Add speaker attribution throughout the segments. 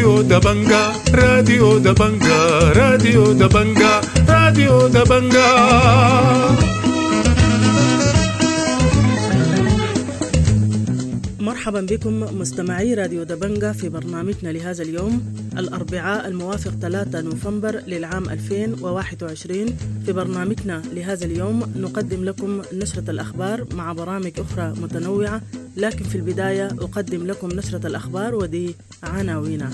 Speaker 1: راديو دبنجا راديو دبنجا راديو دبنجا راديو دبنجا.
Speaker 2: مرحبا بكم مستمعي راديو دبنجا في برنامجنا لهذا اليوم الأربعاء الموافق 3 نوفمبر للعام 2021. في برنامجنا لهذا اليوم نقدم لكم نشرة الأخبار مع برامج أخرى متنوعة، لكن في البداية أقدم لكم نشرة الأخبار ودي عناوينها.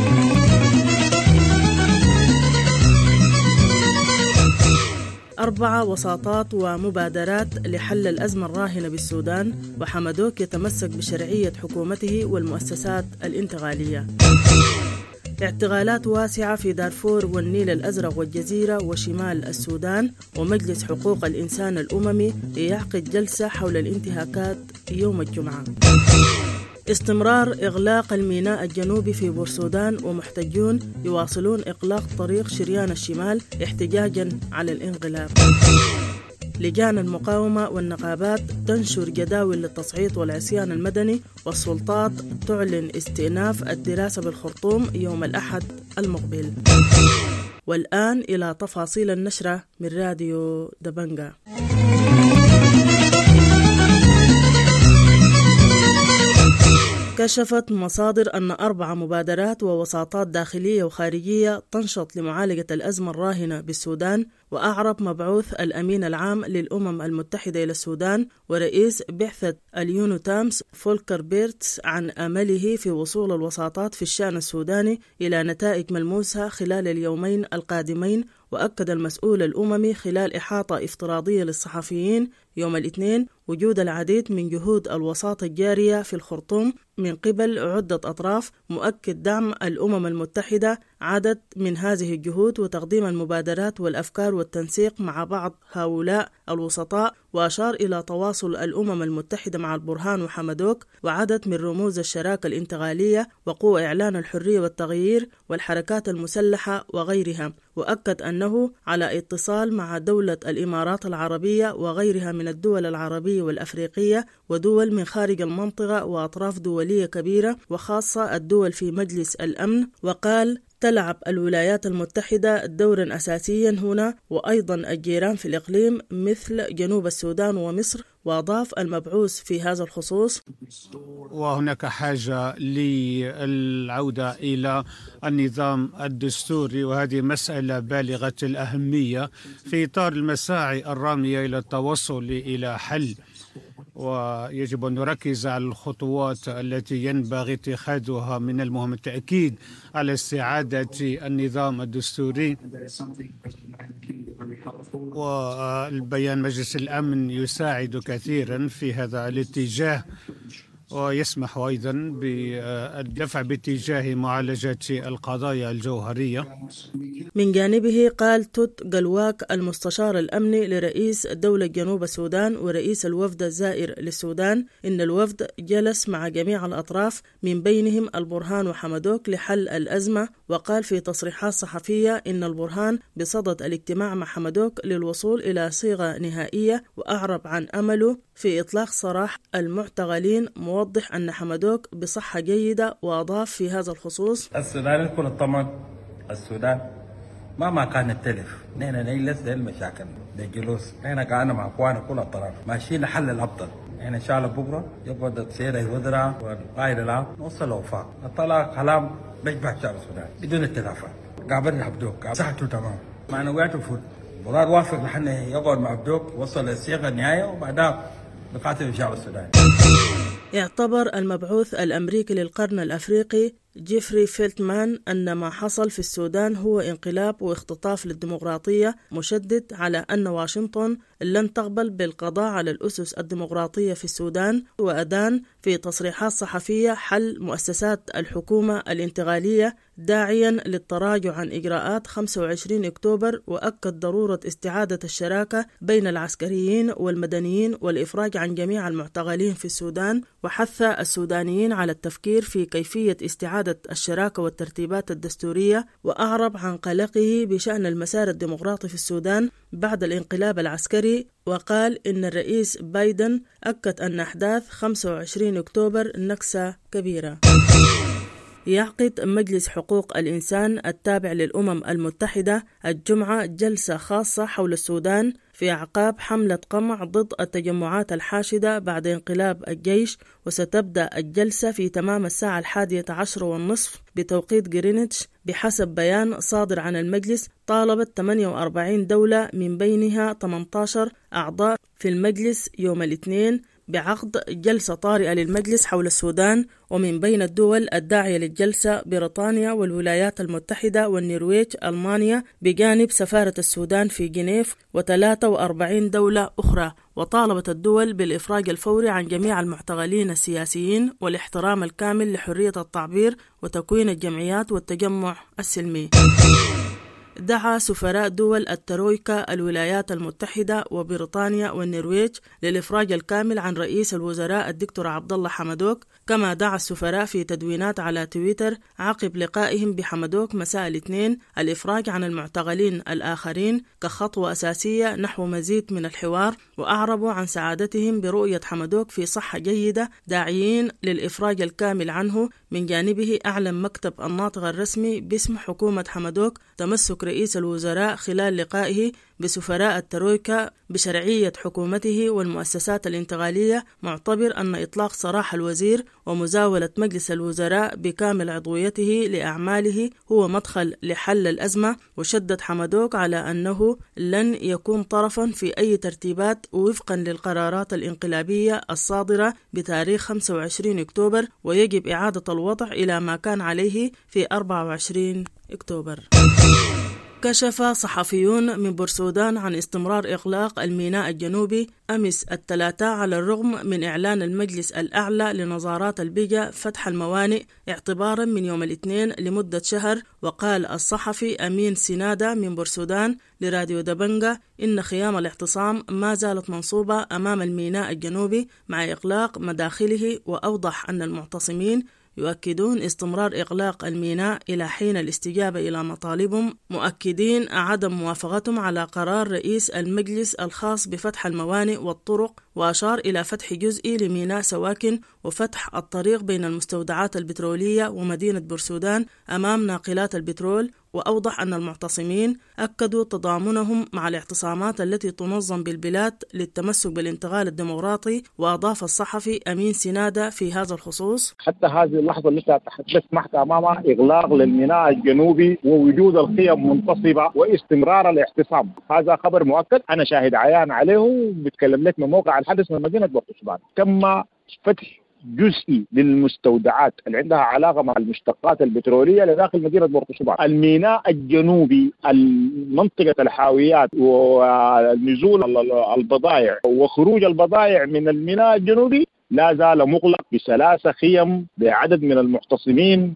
Speaker 2: 4 وساطات ومبادرات لحل الأزمة الراهنة بالسودان، وحمدوك يتمسك بشرعية حكومته والمؤسسات الانتقالية. اعتقالات واسعة في دارفور والنيل الأزرق والجزيرة وشمال السودان، ومجلس حقوق الإنسان الأممي يعقد جلسة حول الانتهاكات يوم الجمعة. استمرار إغلاق الميناء الجنوبي في بورسودان، ومحتجون يواصلون إغلاق طريق شريان الشمال احتجاجا على الانقلاب. لجان المقاومة والنقابات تنشر جداول للتصعيد والعصيان المدني، والسلطات تعلن استئناف الدراسة بالخرطوم يوم الأحد المقبل. والآن إلى تفاصيل النشرة من راديو دبنجا. كشفت مصادر أن 4 مبادرات ووساطات داخلية وخارجية تنشط لمعالجة الأزمة الراهنة بالسودان. وأعرب مبعوث الأمين العام للأمم المتحدة إلى السودان ورئيس بعثة اليونو تامس فولكر بيرتس عن أمله في وصول الوساطات في الشأن السوداني إلى نتائج ملموسة خلال اليومين القادمين. وأكد المسؤول الأممي خلال إحاطة افتراضية للصحفيين يوم الاثنين وجود العديد من جهود الوساطة الجارية في الخرطوم من قبل عدة أطراف، مؤكد دعم الأمم المتحدة عدد من هذه الجهود وتقديم المبادرات والأفكار والتنسيق مع بعض هؤلاء الوسطاء. وأشار إلى تواصل الأمم المتحدة مع البرهان وحمدوك وعدد من رموز الشراكة الانتقالية وقوى إعلان الحرية والتغيير والحركات المسلحة وغيرها. وأكد أنه على اتصال مع دولة الإمارات العربية وغيرها من الدول العربية والأفريقية ودول من خارج المنطقة وأطراف دولية كبيرة وخاصة الدول في مجلس الأمن. وقال تلعب الولايات المتحدة دورا أساسيا هنا، وأيضا الجيران في الإقليم مثل جنوب السودان ومصر. وأضاف المبعوث في هذا الخصوص:
Speaker 3: وهناك حاجة للعودة إلى النظام الدستوري، وهذه مسألة بالغة الأهمية في إطار المساعي الرامية إلى التوصل إلى حل. ويجب أن نركز على الخطوات التي ينبغي اتخاذها. من المهم التأكيد على استعادة النظام الدستوري، والبيان مجلس الأمن يساعد كثيرا في هذا الاتجاه، ويسمح أيضا بالدفع باتجاه معالجة القضايا الجوهرية.
Speaker 2: من جانبه قال توت قلواك المستشار الأمني لرئيس دولة جنوب السودان ورئيس الوفد الزائر للسودان إن الوفد جلس مع جميع الأطراف من بينهم البرهان وحمدوك لحل الأزمة. وقال في تصريحات صحفية إن البرهان بصدد الاجتماع مع حمدوك للوصول إلى صيغة نهائية، وأعرب عن أمله في إطلاق سراح المعتقلين، موضح أن حمدوك بصحة جيدة. وأضاف في هذا الخصوص:
Speaker 4: السودان يكون الطمن السودان ما كان التلف، نحن نجلس للمشاكل للجلوس، نحن قاعدين مع اخواننا كل الطرف ماشيين لحل الافضل. نحن ان شاء الله بكره يقعد السيد الوزراء والقائد العام نوصل لوفاق، نطلع كلام بيشبه شعب السودان بدون اتفاق. قابلنا عبدوك صحته تمام، معنوياته فوت، مراد وافق نحن يقعد مع عبدوك وصل للصيغه النهايه، وبعدها نقاتل شعب السودان.
Speaker 2: اعتبر المبعوث الأمريكي للقرن الأفريقي جيفري فيلتمان أن ما حصل في السودان هو انقلاب واختطاف للديمقراطية، مشدد على أن واشنطن لن تقبل بالقضاء على الأسس الديمقراطية في السودان. وأدان في تصريحات صحفية حل مؤسسات الحكومة الانتقالية داعيا للتراجع عن إجراءات 25 أكتوبر، وأكد ضرورة استعادة الشراكة بين العسكريين والمدنيين والإفراج عن جميع المعتقلين في السودان. وحث السودانيين على التفكير في كيفية استعادة الشراكة والترتيبات الدستورية. وأعرب عن قلقه بشأن المسار الديمقراطي في السودان بعد الانقلاب العسكري، وقال إن الرئيس بايدن أكد أن أحداث 25 أكتوبر نكسة كبيرة. يعقد مجلس حقوق الإنسان التابع للأمم المتحدة الجمعة جلسة خاصة حول السودان في أعقاب حملة قمع ضد التجمعات الحاشدة بعد انقلاب الجيش، وستبدأ الجلسة في تمام الساعة 11:30 بتوقيت غرينتش. بحسب بيان صادر عن المجلس، طالبت 48 دولة من بينها 18 أعضاء في المجلس يوم الاثنين بعقد جلسة طارئة للمجلس حول السودان، ومن بين الدول الداعية للجلسة بريطانيا والولايات المتحدة والنرويج ألمانيا بجانب سفارة السودان في جنيف و43 دولة أخرى. وطالبت الدول بالإفراج الفوري عن جميع المعتقلين السياسيين والاحترام الكامل لحرية التعبير وتكوين الجمعيات والتجمع السلمي. دعا سفراء دول الترويكا الولايات المتحدة وبريطانيا والنرويج للإفراج الكامل عن رئيس الوزراء الدكتور عبد الله حمدوك، كما دعا السفراء في تدوينات على تويتر عقب لقائهم بحمدوك مساء الاثنين الإفراج عن المعتقلين الآخرين كخطوة أساسية نحو مزيد من الحوار، وأعربوا عن سعادتهم برؤية حمدوك في صحة جيدة، داعيين للإفراج الكامل عنه. من جانبه أعلن مكتب الناطق الرسمي باسم حكومة حمدوك تمسك رئيس الوزراء خلال لقائه بسفراء الترويكا بشرعية حكومته والمؤسسات الانتقالية، معتبر أن إطلاق سراح الوزير ومزاولة مجلس الوزراء بكامل عضويته لأعماله هو مدخل لحل الأزمة. وشدد حمدوك على أنه لن يكون طرفا في أي ترتيبات وفقا للقرارات الانقلابية الصادرة بتاريخ 25 أكتوبر، ويجب إعادة الوضع إلى ما كان عليه في 24 أكتوبر. كشف صحفيون من بورسودان عن استمرار إغلاق الميناء الجنوبي أمس الثلاثاء على الرغم من إعلان المجلس الأعلى لنظارات البيئة فتح الموانئ اعتبارا من يوم الاثنين لمدة شهر. وقال الصحفي أمين سنادة من بورسودان لراديو دبنجة إن خيام الاعتصام ما زالت منصوبة أمام الميناء الجنوبي مع إغلاق مداخله، وأوضح أن المعتصمين يؤكدون استمرار إغلاق الميناء إلى حين الاستجابة إلى مطالبهم، مؤكدين عدم موافقتهم على قرار رئيس المجلس الخاص بفتح الموانئ والطرق، وأشار إلى فتح جزئي لميناء سواكن وفتح الطريق بين المستودعات البترولية ومدينة بورسودان أمام ناقلات البترول. وأوضح أن المعتصمين أكدوا تضامنهم مع الاعتصامات التي تنظم بالبلاد للتمسك بالانتقال الديمقراطي. وأضاف الصحفي أمين سنادة في هذا الخصوص:
Speaker 5: حتى هذه اللحظة التي تحدثت معك أمامها إغلاق للميناء الجنوبي ووجود الخيم منتصبة واستمرار الاعتصام، هذا خبر مؤكد أنا شاهد عيان عليه وبتكلم لك من موقع الحدث من مدينة بورسودان. تم فتح جزئي للمستودعات اللي عندها علاقة مع المشتقات البترولية لداخل مدينة بورسودان. الميناء الجنوبي منطقة الحاويات ونزول البضائع وخروج البضائع من الميناء الجنوبي لا زال مغلق ب3 خيم بعدد من المعتصمين.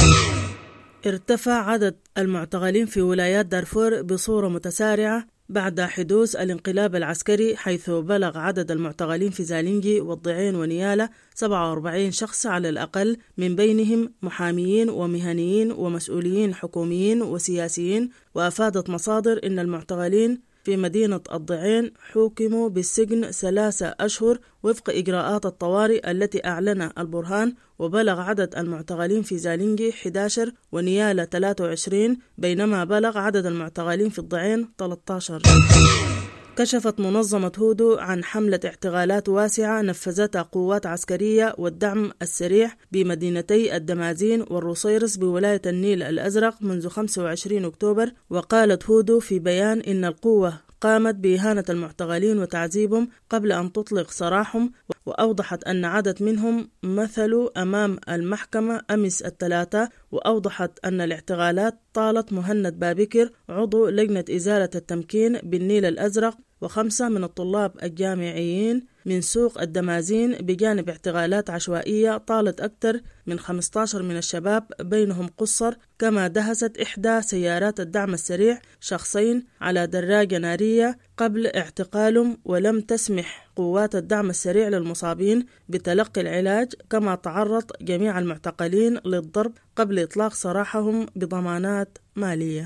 Speaker 2: ارتفع عدد المعتقلين في ولايات دارفور بصورة متسارعة بعد حدوث الانقلاب العسكري، حيث بلغ عدد المعتقلين في زالينجي والضعين ونيالة 47 شخص على الأقل، من بينهم محاميين ومهنيين ومسؤولين حكوميين وسياسيين. وأفادت مصادر إن المعتقلين في مدينة الضعين حوكموا بالسجن 3 أشهر وفق إجراءات الطوارئ التي أعلنها البرهان. وبلغ عدد المعتقلين في زالينجي 11 ونيالة 23، بينما بلغ عدد المعتقلين في الضعين 13. كشفت منظمة هودو عن حملة اعتقالات واسعة نفذتها قوات عسكرية والدعم السريع بمدينتي الدمازين والروسيرس بولاية النيل الأزرق منذ 25 أكتوبر. وقالت هودو في بيان إن القوة قامت بإهانة المعتقلين وتعذيبهم قبل أن تطلق سراحهم. وأوضحت أن عدد منهم مثلوا أمام المحكمة أمس الثلاثاء. وأوضحت أن الاعتقالات طالت مهند بابكر عضو لجنة إزالة التمكين بالنيل الأزرق و5 من الطلاب الجامعيين من سوق الدمازين، بجانب اعتقالات عشوائية طالت أكثر من 15 من الشباب بينهم قصر. كما دهست إحدى سيارات الدعم السريع شخصين على دراجة نارية قبل اعتقالهم، ولم تسمح قوات الدعم السريع للمصابين بتلقي العلاج. كما تعرض جميع المعتقلين للضرب قبل إطلاق سراحهم بضمانات مالية.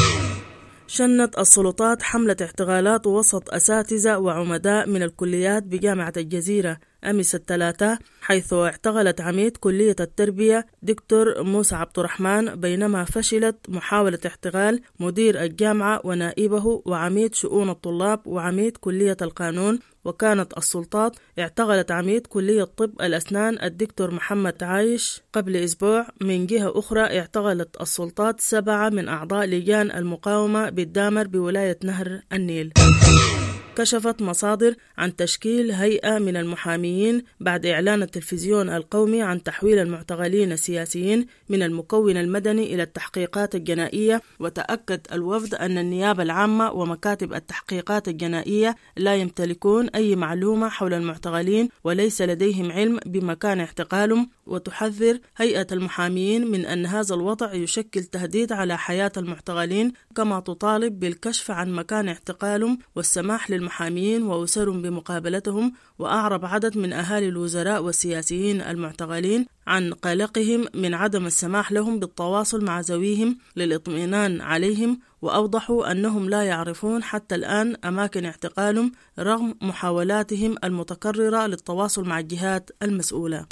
Speaker 2: شنت السلطات حملة اعتقالات وسط أساتذة وعمداء من الكليات بجامعة الجزيرة أمس الثلاثاء، حيث اعتقلت عميد كلية التربية دكتور موسى عبد الرحمن بينما فشلت محاولة اعتقال مدير الجامعة ونائبه وعميد شؤون الطلاب وعميد كلية القانون. وكانت السلطات اعتقلت عميد كلية طب الأسنان الدكتور محمد عايش قبل أسبوع. من جهة أخرى اعتقلت السلطات 7 من أعضاء لجان المقاومة بالدامر بولاية نهر النيل. كشفت مصادر عن تشكيل هيئة من المحاميين بعد إعلان التلفزيون القومي عن تحويل المعتقلين السياسيين من المكون المدني إلى التحقيقات الجنائية. وتأكد الوفد أن النيابة العامة ومكاتب التحقيقات الجنائية لا يمتلكون أي معلومة حول المعتقلين وليس لديهم علم بمكان اعتقالهم. وتحذر هيئة المحاميين من أن هذا الوضع يشكل تهديد على حياة المعتقلين، كما تطالب بالكشف عن مكان اعتقالهم والسماح للمحاميين وأسرهم بمقابلتهم. وأعرب عدد من أهالي الوزراء والسياسيين المعتقلين عن قلقهم من عدم السماح لهم بالتواصل مع ذويهم للإطمئنان عليهم، وأوضحوا أنهم لا يعرفون حتى الآن أماكن اعتقالهم رغم محاولاتهم المتكررة للتواصل مع الجهات المسؤولة.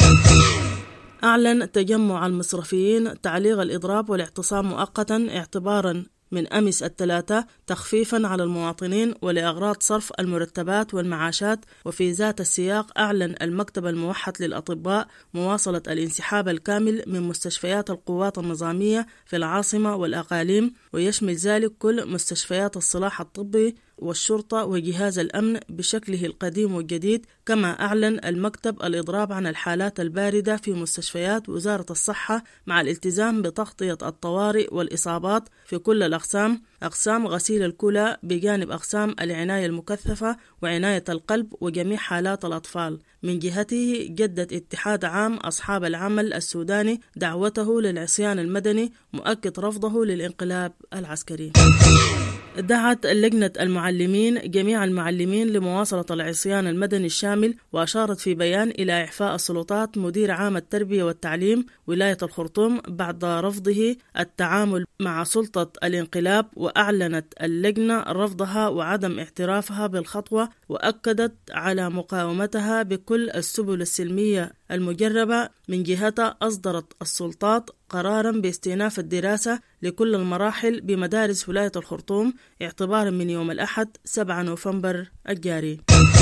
Speaker 2: أعلن تجمع المصرفيين تعليق الإضراب والاعتصام مؤقتا اعتبارا من أمس الثلاثاء تخفيفا على المواطنين ولأغراض صرف المرتبات والمعاشات. وفي ذات السياق أعلن المكتب الموحد للأطباء مواصلة الانسحاب الكامل من مستشفيات القوات النظامية في العاصمة والأقاليم، ويشمل ذلك كل مستشفيات الصلاح الطبي والشرطة وجهاز الأمن بشكله القديم والجديد. كما أعلن المكتب الإضراب عن الحالات الباردة في مستشفيات وزارة الصحة مع الالتزام بتغطية الطوارئ والإصابات في كل الأقسام، أقسام غسيل الكلى بجانب أقسام العناية المكثفة وعناية القلب وجميع حالات الأطفال. من جهته جدد اتحاد عام أصحاب العمل السوداني دعوته للعصيان المدني مؤكد رفضه للانقلاب العسكري. دعت لجنة المعلمين جميع المعلمين لمواصلة العصيان المدني الشامل، وأشارت في بيان إلى إعفاء السلطات مدير عام التربية والتعليم ولاية الخرطوم بعد رفضه التعامل مع سلطة الانقلاب. وأعلنت اللجنة رفضها وعدم اعترافها بالخطوة، وأكدت على مقاومتها بكل السبل السلمية المجربة. من جهتها أصدرت السلطات قرارا باستئناف الدراسة لكل المراحل بمدارس ولاية الخرطوم اعتبارا من يوم الأحد 7 نوفمبر الجاري.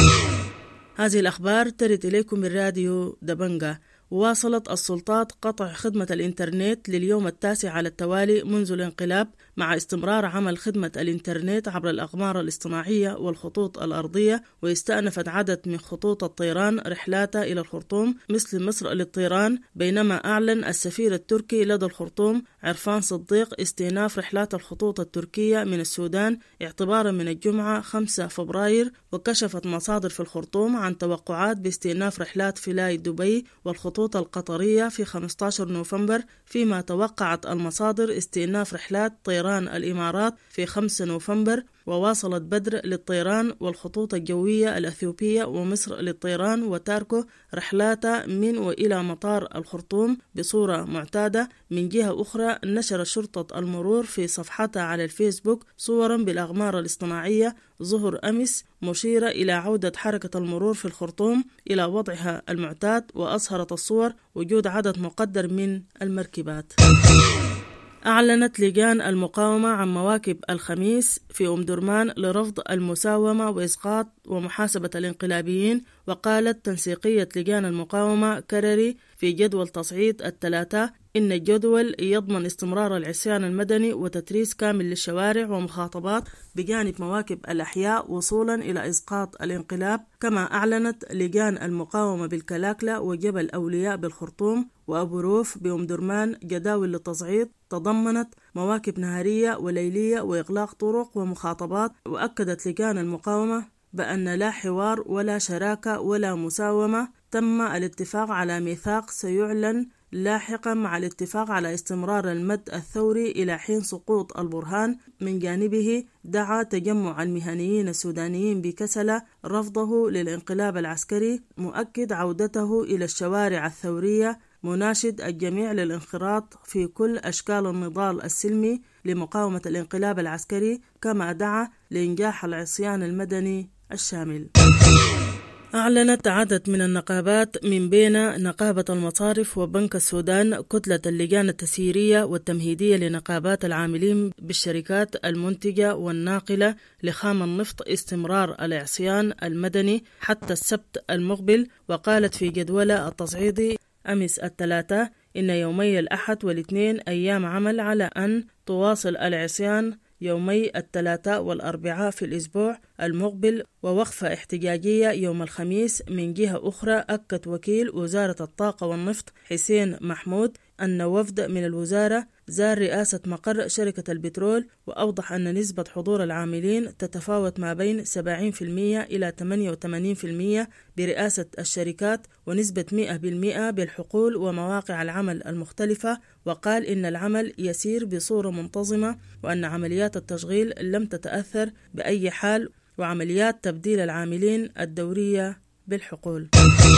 Speaker 2: هذه الأخبار ترد إليكم من راديو دبنجة. واصلت السلطات قطع خدمة الإنترنت لليوم التاسع على التوالي منذ الانقلاب، مع استمرار عمل خدمة الإنترنت عبر الأقمار الاصطناعية والخطوط الأرضية. واستأنفت عدد من خطوط الطيران رحلاتها إلى الخرطوم مثل مصر للطيران، بينما أعلن السفير التركي لدى الخرطوم عرفان صديق استئناف رحلات الخطوط التركية من السودان اعتبارا من الجمعة 5 فبراير. وكشفت مصادر في الخرطوم عن توقعات باستئناف رحلات فلاي دبي والخطوط القطرية في 15 نوفمبر، فيما توقعت المصادر استئناف رحلات طيران الإمارات في 5 نوفمبر. وواصلت بدر للطيران والخطوط الجوية الأثيوبية ومصر للطيران وتاركو رحلاتها من وإلى مطار الخرطوم بصورة معتادة. من جهة أخرى نشر شرطة المرور في صفحتها على الفيسبوك صورا بالأقمار الاصطناعية ظهر أمس مشيرة إلى عودة حركة المرور في الخرطوم إلى وضعها المعتاد، وأظهرت الصور وجود عدد مقدر من المركبات. أعلنت لجان المقاومة عن مواكب الخميس في أم درمان لرفض المساومة وإسقاط ومحاسبة الانقلابيين. وقالت تنسيقية لجان المقاومة كرري في جدول تصعيد الثلاثاء إن الجدول يضمن استمرار العصيان المدني وتتريس كامل للشوارع ومخاطبات بجانب مواكب الأحياء وصولا إلى إسقاط الانقلاب. كما أعلنت لجان المقاومة بالكلاكلة وجبل أولياء بالخرطوم وأبو روف بأم درمان جداول للتصعيد تضمنت مواكب نهارية وليلية وإغلاق طرق ومخاطبات. وأكدت لجان المقاومة بأن لا حوار ولا شراكة ولا مساومة، تم الاتفاق على ميثاق سيعلن لاحقا مع الاتفاق على استمرار المد الثوري إلى حين سقوط البرهان. من جانبه دعا تجمع المهنيين السودانيين بكسلة رفضه للانقلاب العسكري، مؤكد عودته إلى الشوارع الثورية، مناشد الجميع للانخراط في كل أشكال النضال السلمي لمقاومة الانقلاب العسكري. كما دعا لإنجاح العصيان المدني الشامل. أعلنت عدد من النقابات من بين نقابة المصارف وبنك السودان كتلة اللجان التسييرية والتمهيدية لنقابات العاملين بالشركات المنتجة والناقلة لخام النفط استمرار العصيان المدني حتى السبت المقبل. وقالت في جدولها التصعيدي أمس الثلاثاء إن يومي الأحد والاثنين أيام عمل على أن تواصل العصيان يومي الثلاثاء والأربعاء في الأسبوع المقبل، ووقفة احتجاجية يوم الخميس. من جهة أخرى أكد وكيل وزارة الطاقة والنفط حسين محمود أن وفد من الوزارة زار رئاسة مقر شركة البترول، وأوضح أن نسبة حضور العاملين تتفاوت ما بين 70% إلى 88% برئاسة الشركات، ونسبة 100% بالحقول ومواقع العمل المختلفة. وقال إن العمل يسير بصورة منتظمة وأن عمليات التشغيل لم تتأثر بأي حال، وعمليات تبديل العاملين الدورية بالحقول.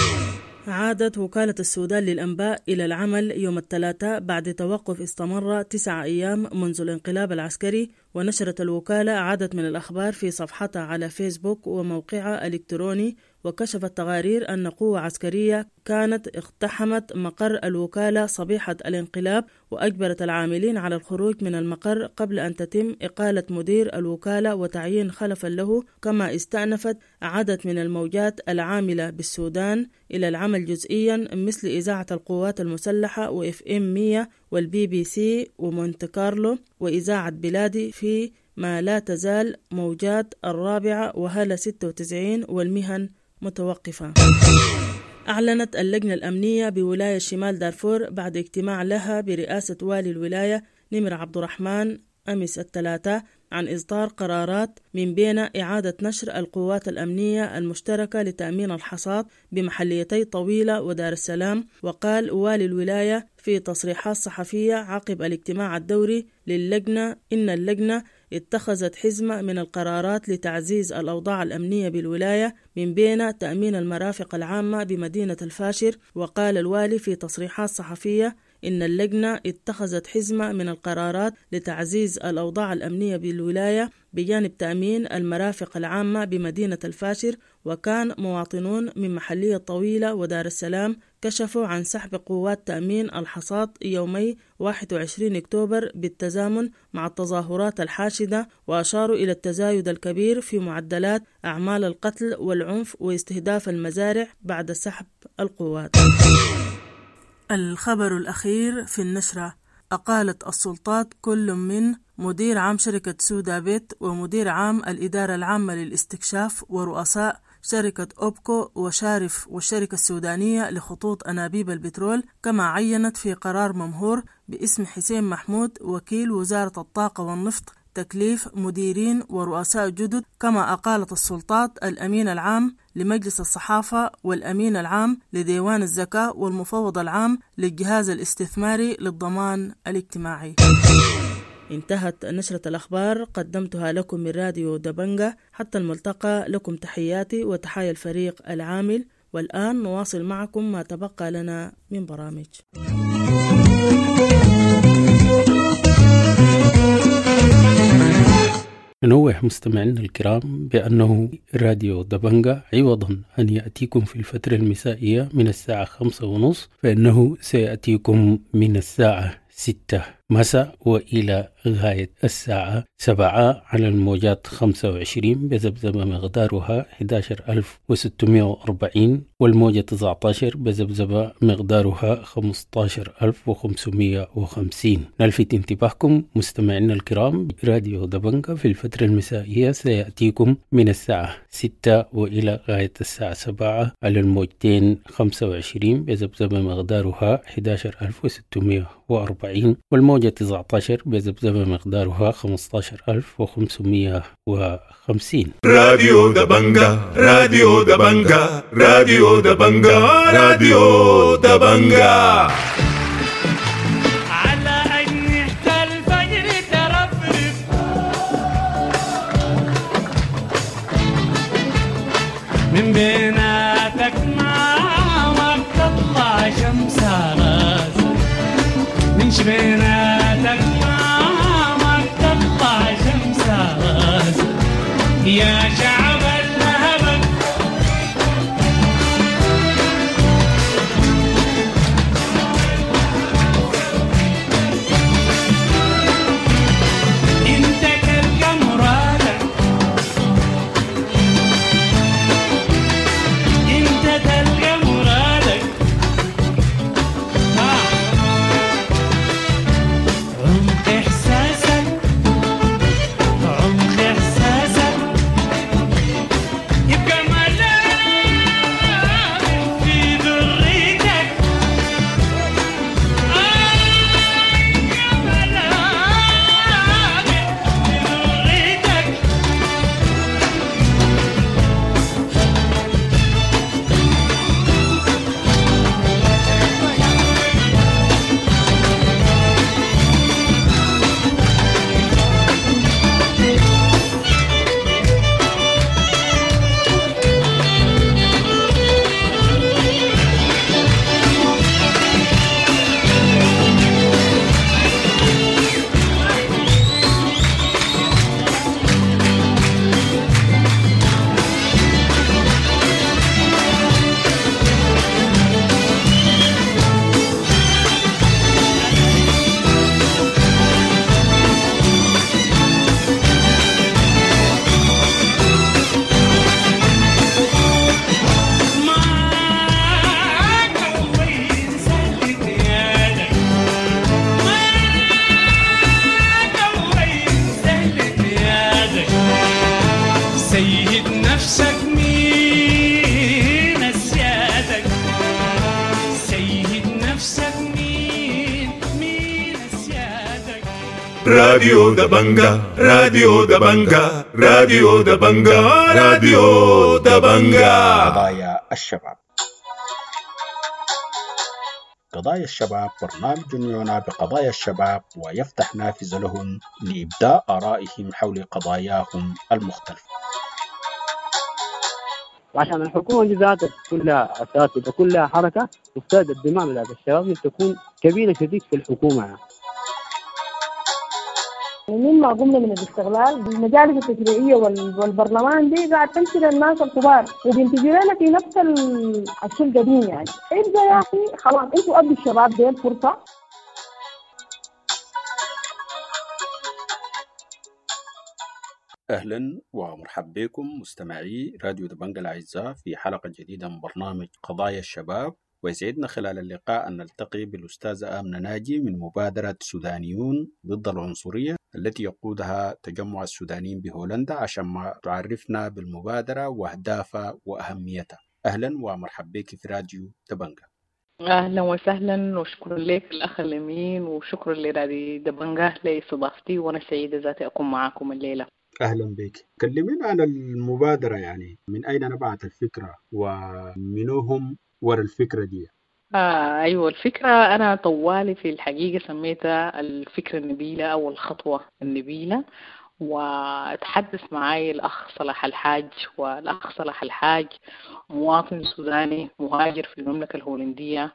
Speaker 2: عادت وكالة السودان للأنباء إلى العمل يوم الثلاثاء بعد توقف استمر 9 أيام منذ الانقلاب العسكري. ونشرت الوكالة عدد من الأخبار في صفحتها على فيسبوك وموقعها الإلكتروني، وكشفت تقارير أن قوة عسكرية كانت اقتحمت مقر الوكالة صبيحة الانقلاب وأجبرت العاملين على الخروج من المقر قبل أن تتم إقالة مدير الوكالة وتعيين خلفا له. كما استأنفت عدد من الموجات العاملة بالسودان إلى العمل جزئيا مثل إذاعة القوات المسلحة وFM 100 والBBC ومونت كارلو وإذاعة بلادي في ما لا تزال موجات الرابعة وهلا 96 والمهن متوقفة. أعلنت اللجنة الأمنية بولاية شمال دارفور بعد اجتماع لها برئاسة والي الولاية نمر عبد الرحمن أمس الثلاثاء عن إصدار قرارات من بين إعادة نشر القوات الأمنية المشتركة لتأمين الحصاد بمحليتي طويلة ودار السلام. وقال والي الولاية في تصريحات صحفية عقب الاجتماع الدوري للجنة إن اللجنة اتخذت حزمة من القرارات لتعزيز الأوضاع الأمنية بالولاية من بين تأمين المرافق العامة بمدينة الفاشر. وقال الوالي في تصريحات صحفية إن اللجنة اتخذت حزمة من القرارات لتعزيز الأوضاع الأمنية بالولاية بجانب تأمين المرافق العامة بمدينة الفاشر. وكان مواطنون من محلية طويلة ودار السلام كشفوا عن سحب قوات تأمين الحصاد يومي 21 أكتوبر بالتزامن مع التظاهرات الحاشدة، وأشاروا إلى التزايد الكبير في معدلات أعمال القتل والعنف واستهداف المزارع بعد سحب القوات. الخبر الأخير في النشرة: أقالت السلطات كل من مدير عام شركة سودابيت ومدير عام الإدارة العامة للاستكشاف ورؤساء شركة أوبكو وشارف والشركة السودانية لخطوط أنابيب البترول. كما عينت في قرار ممهور باسم حسين محمود وكيل وزارة الطاقة والنفط تكليف مديرين ورؤساء جدد. كما أقالت السلطات الأمين العام لمجلس الصحافة والأمين العام لديوان الزكاة والمفوض العام للجهاز الاستثماري للضمان الاجتماعي. انتهت نشرة الأخبار، قدمتها لكم من راديو دبنجة. حتى الملتقى، لكم تحياتي وتحايا الفريق العامل. والآن نواصل معكم ما تبقى لنا من برامج.
Speaker 6: ننوه مستمعينا الكرام بأنه راديو دبنجة عوضا أن يأتيكم في الفترة المسائية من الساعة 5:30 فإنه سيأتيكم من الساعة 6 مساء وإلى غاية الساعة 7 على الموجات 25 بذبذبة مقدارها 11640 والموجة 19 بذبذبة مقدارها 15550. نلفت انتباهكم مستمعينا الكرام، راديو دبنجة في الفترة المسائية سيأتيكم من الساعة 6 وإلى غاية الساعة 7 على الموجتين 25 بذبذبة مقدارها 11640 والموجة 19 بذبذبة مقدارها 15550.
Speaker 1: راديو دبنجة، راديو دبنجة، راديو دبنجة، راديو دبنجة.
Speaker 7: على أجنحة الفجر ترفرف من بيناتك ما تطلع شمس راسك من شبيناتك ما تطلع شمس راسك يا شعب الهبل
Speaker 1: راديو دبنجا راديو دبنجا راديو دبنجا راديو دبنجا.
Speaker 8: قضايا الشباب. قضايا الشباب برنامج يعنى بقضايا الشباب ويفتح نافذة لهم لإبداء آرائهم حول قضاياهم المختلفة.
Speaker 9: وعشان الحكومة دي ذاتها كلها أساس وكلها حركة تفتاد الدماء من ذات الشباب تكون كبيرة شديد في الحكومة يعني.
Speaker 10: من ما قمنا من الاستغلال بالمجالس التشريعية والبرلمان دي قاعد تمشي للناس الكبار وبينتجوا لنا في نفس الشيء القديم يعني. ابدا يا أخي خلاص انتوا أدوا الشباب دي الفرصة.
Speaker 8: أهلا ومرحبا بكم مستمعي راديو دبنجا الأعزاء في حلقة جديدة من برنامج قضايا الشباب. ويسعدنا خلال اللقاء أن نلتقي بالأستاذة آمنة ناجي من مبادرة سودانيون ضد العنصرية التي يقودها تجمع السودانيين بهولندا عشان ما تعرفنا بالمبادرة وأهدافها وأهميتها. أهلا ومرحبا بك في راديو دبنجا.
Speaker 11: أهلا وسهلا وشكرا لك الأخ الأمين وشكرا لراديو دبنجا لاستضافتي وأنا سعيدة ذاتي أكون معكم الليلة.
Speaker 8: أهلا بك. كلمينا عن المبادرة يعني من أين نبعت الفكرة ومنهم ورا الفكرة دي؟
Speaker 11: أيوة الفكرة أنا طوالي في الحقيقة سميتها الفكرة النبيلة أو الخطوة النبيلة. وتحدث معي الأخ صلاح الحاج، والأخ صلاح الحاج مواطن سوداني مهاجر في المملكة الهولندية،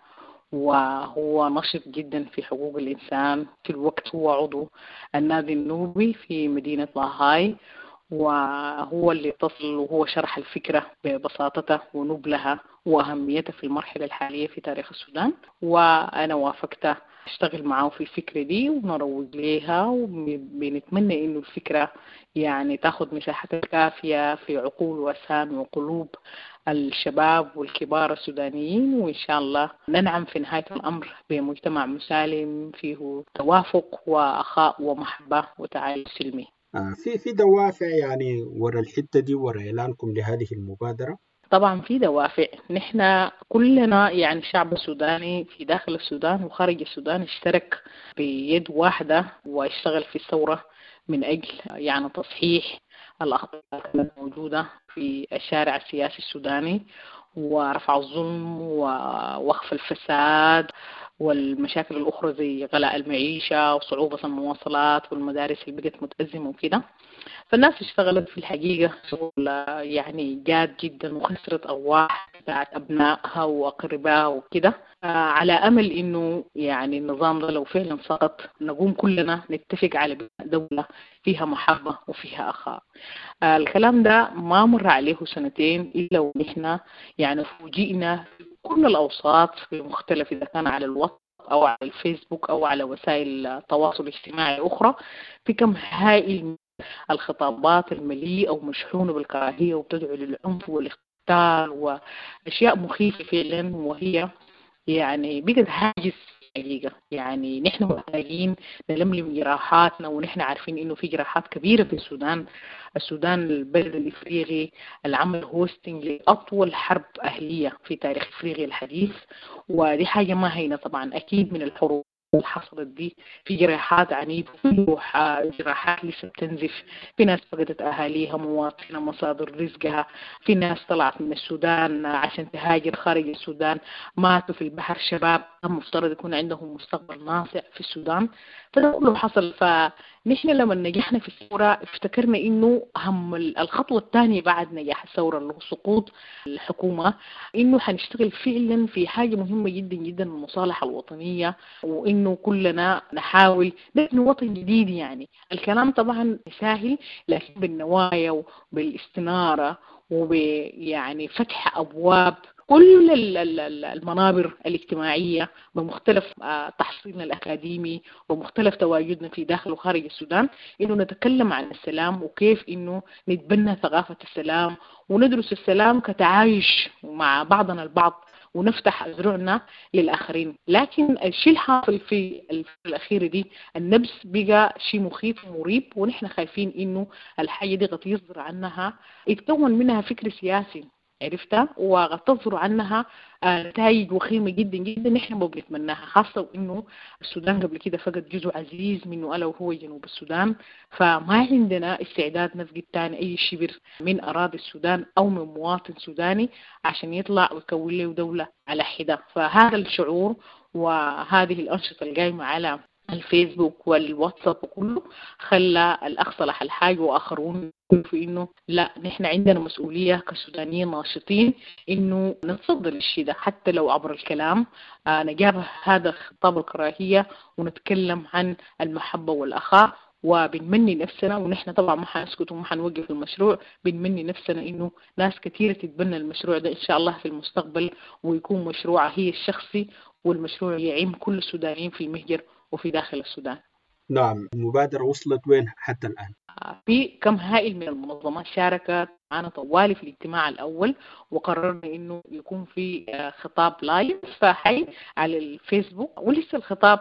Speaker 11: وهو نشط جدا في حقوق الإنسان. في الوقت هو عضو النادي النوبي في مدينة لاهاي، وهو اللي اتصل وهو شرح الفكرة ببساطتها ونبلها وأهميتها في المرحلة الحالية في تاريخ السودان. وأنا وافقت أشتغل معه في الفكرة دي ونروج ليها، وبنتمنى إنه الفكرة يعني تاخد مساحتها الكافية في عقول وأذهان وقلوب الشباب والكبار السودانيين، وإن شاء الله ننعم في نهاية الأمر بمجتمع مسالم فيه توافق وأخاء ومحبة وتعايش سلمي.
Speaker 8: في دوافع يعني ورا الحتة دي ورا إعلانكم لهذه المبادرة؟
Speaker 11: طبعا في دوافع. نحن كلنا يعني الشعب السوداني في داخل السودان وخارج السودان اشترك بيد واحدة واشتغل في الثورة من أجل يعني تصحيح الأخطاء التي موجودة في الشارع السياسي السوداني ورفع الظلم ووقف الفساد والمشاكل الأخرى زي غلاء المعيشة وصعوبة المواصلات والمدارس اللي بقت متأزمة وكده. فالناس اشتغلت في الحقيقة شغل يعني جاد جدا وخسرت أرواح بتاعت أبنائها وأقربائها وكده، على أمل إنه يعني النظام ده لو فعلا سقط نقوم كلنا نتفق على دولة فيها محبة وفيها أخاء. الكلام ده ما مر عليه سنتين إلا ونحن يعني فوجئنا في كل الأوساط المختلفة إذا كان على الواتساب أو على الفيسبوك أو على وسائل التواصل الاجتماعي أخرى في كم هائل الخطابات المليئة ومشحونة بالكراهية وبتدعو للعنف والاختال وأشياء مخيفة فعلا، وهي يعني بقت هاجس حقيقة. يعني نحن محتاجين نلملم جراحاتنا، ونحن عارفين إنه في جراحات كبيرة في السودان البلد الإفريقي العمل هوستنج لأطول حرب أهلية في تاريخ إفريقيا الحديث، ودي حاجة ما هينة طبعا أكيد من الحروب اللي حصلت دي. في جراحات عنيفة، في جراحات لسه بتنزف، في ناس فقدت أهاليها مواطنة مصادر رزقها، في ناس طلعت من السودان عشان تهاجر خارج السودان ماتوا في البحر شباب مفترض يكون عندهم مستقبل ناصع في السودان. فده كله حصل. فنحن لما نجحنا في الثورة افتكرنا إنه هم الخطوة الثانية بعد نجاح الثورة اللي هو سقوط الحكومة إنه حنشتغل فعلا في حاجة مهمة جدا جدا المصالحة الوطنية، وإنه كلنا نحاول نبني وطن جديد. يعني الكلام طبعا سهل لكن بالنوايا وبالاستنارة وبيعني فتح أبواب كل المنابر الاجتماعية بمختلف تحصيلنا الأكاديمي ومختلف تواجدنا في داخل وخارج السودان، إنه نتكلم عن السلام وكيف إنه نتبنى ثقافة السلام وندرس السلام كتعايش مع بعضنا البعض ونفتح أذرعنا للآخرين. لكن الشيء الحاصل في الأخيرة دي النبس بقى شيء مخيف ومريب، ونحن خايفين إنه الحاجة دي قد يصدر عنها يتكون منها فكر سياسي عرفتها، وقد تصدر عنها نتائج وخيمة جدا جدا نحن ما بنتمناها، خاصة إنه السودان قبل كده فقد جزء عزيز منه ألا وهو جنوب السودان، فما عندنا استعداد نفقد تاني أي شبر من أراضي السودان أو من مواطن سوداني عشان يطلع ويكون له دولة على حدة. فهذا الشعور وهذه الأنشطة القائمة على الفيسبوك والواتساب وكله خلى الأخ صلاح الحاج وآخرون في إنه لا، نحن عندنا مسؤولية كسودانيين ناشطين إنه نتصدر الشيء ده حتى لو عبر الكلام، نجابه هذا خطاب الكراهية ونتكلم عن المحبة والأخاء، وبنمني نفسنا، ونحن طبعا ما حنسكت وما حنوقف المشروع، بنمني نفسنا إنه ناس كثيرة تتبنى المشروع ده إن شاء الله في المستقبل، ويكون مشروع هي الشخصي والمشروع يعم كل السودانيين في المهجر وفي داخل السودان.
Speaker 8: نعم، المبادرة وصلت وين حتى الآن؟
Speaker 11: في كم هائل من المنظمات شاركت معنا طوالي في الاجتماع الأول، وقررنا إنه يكون في خطاب لايف حي على الفيسبوك، ولسه الخطاب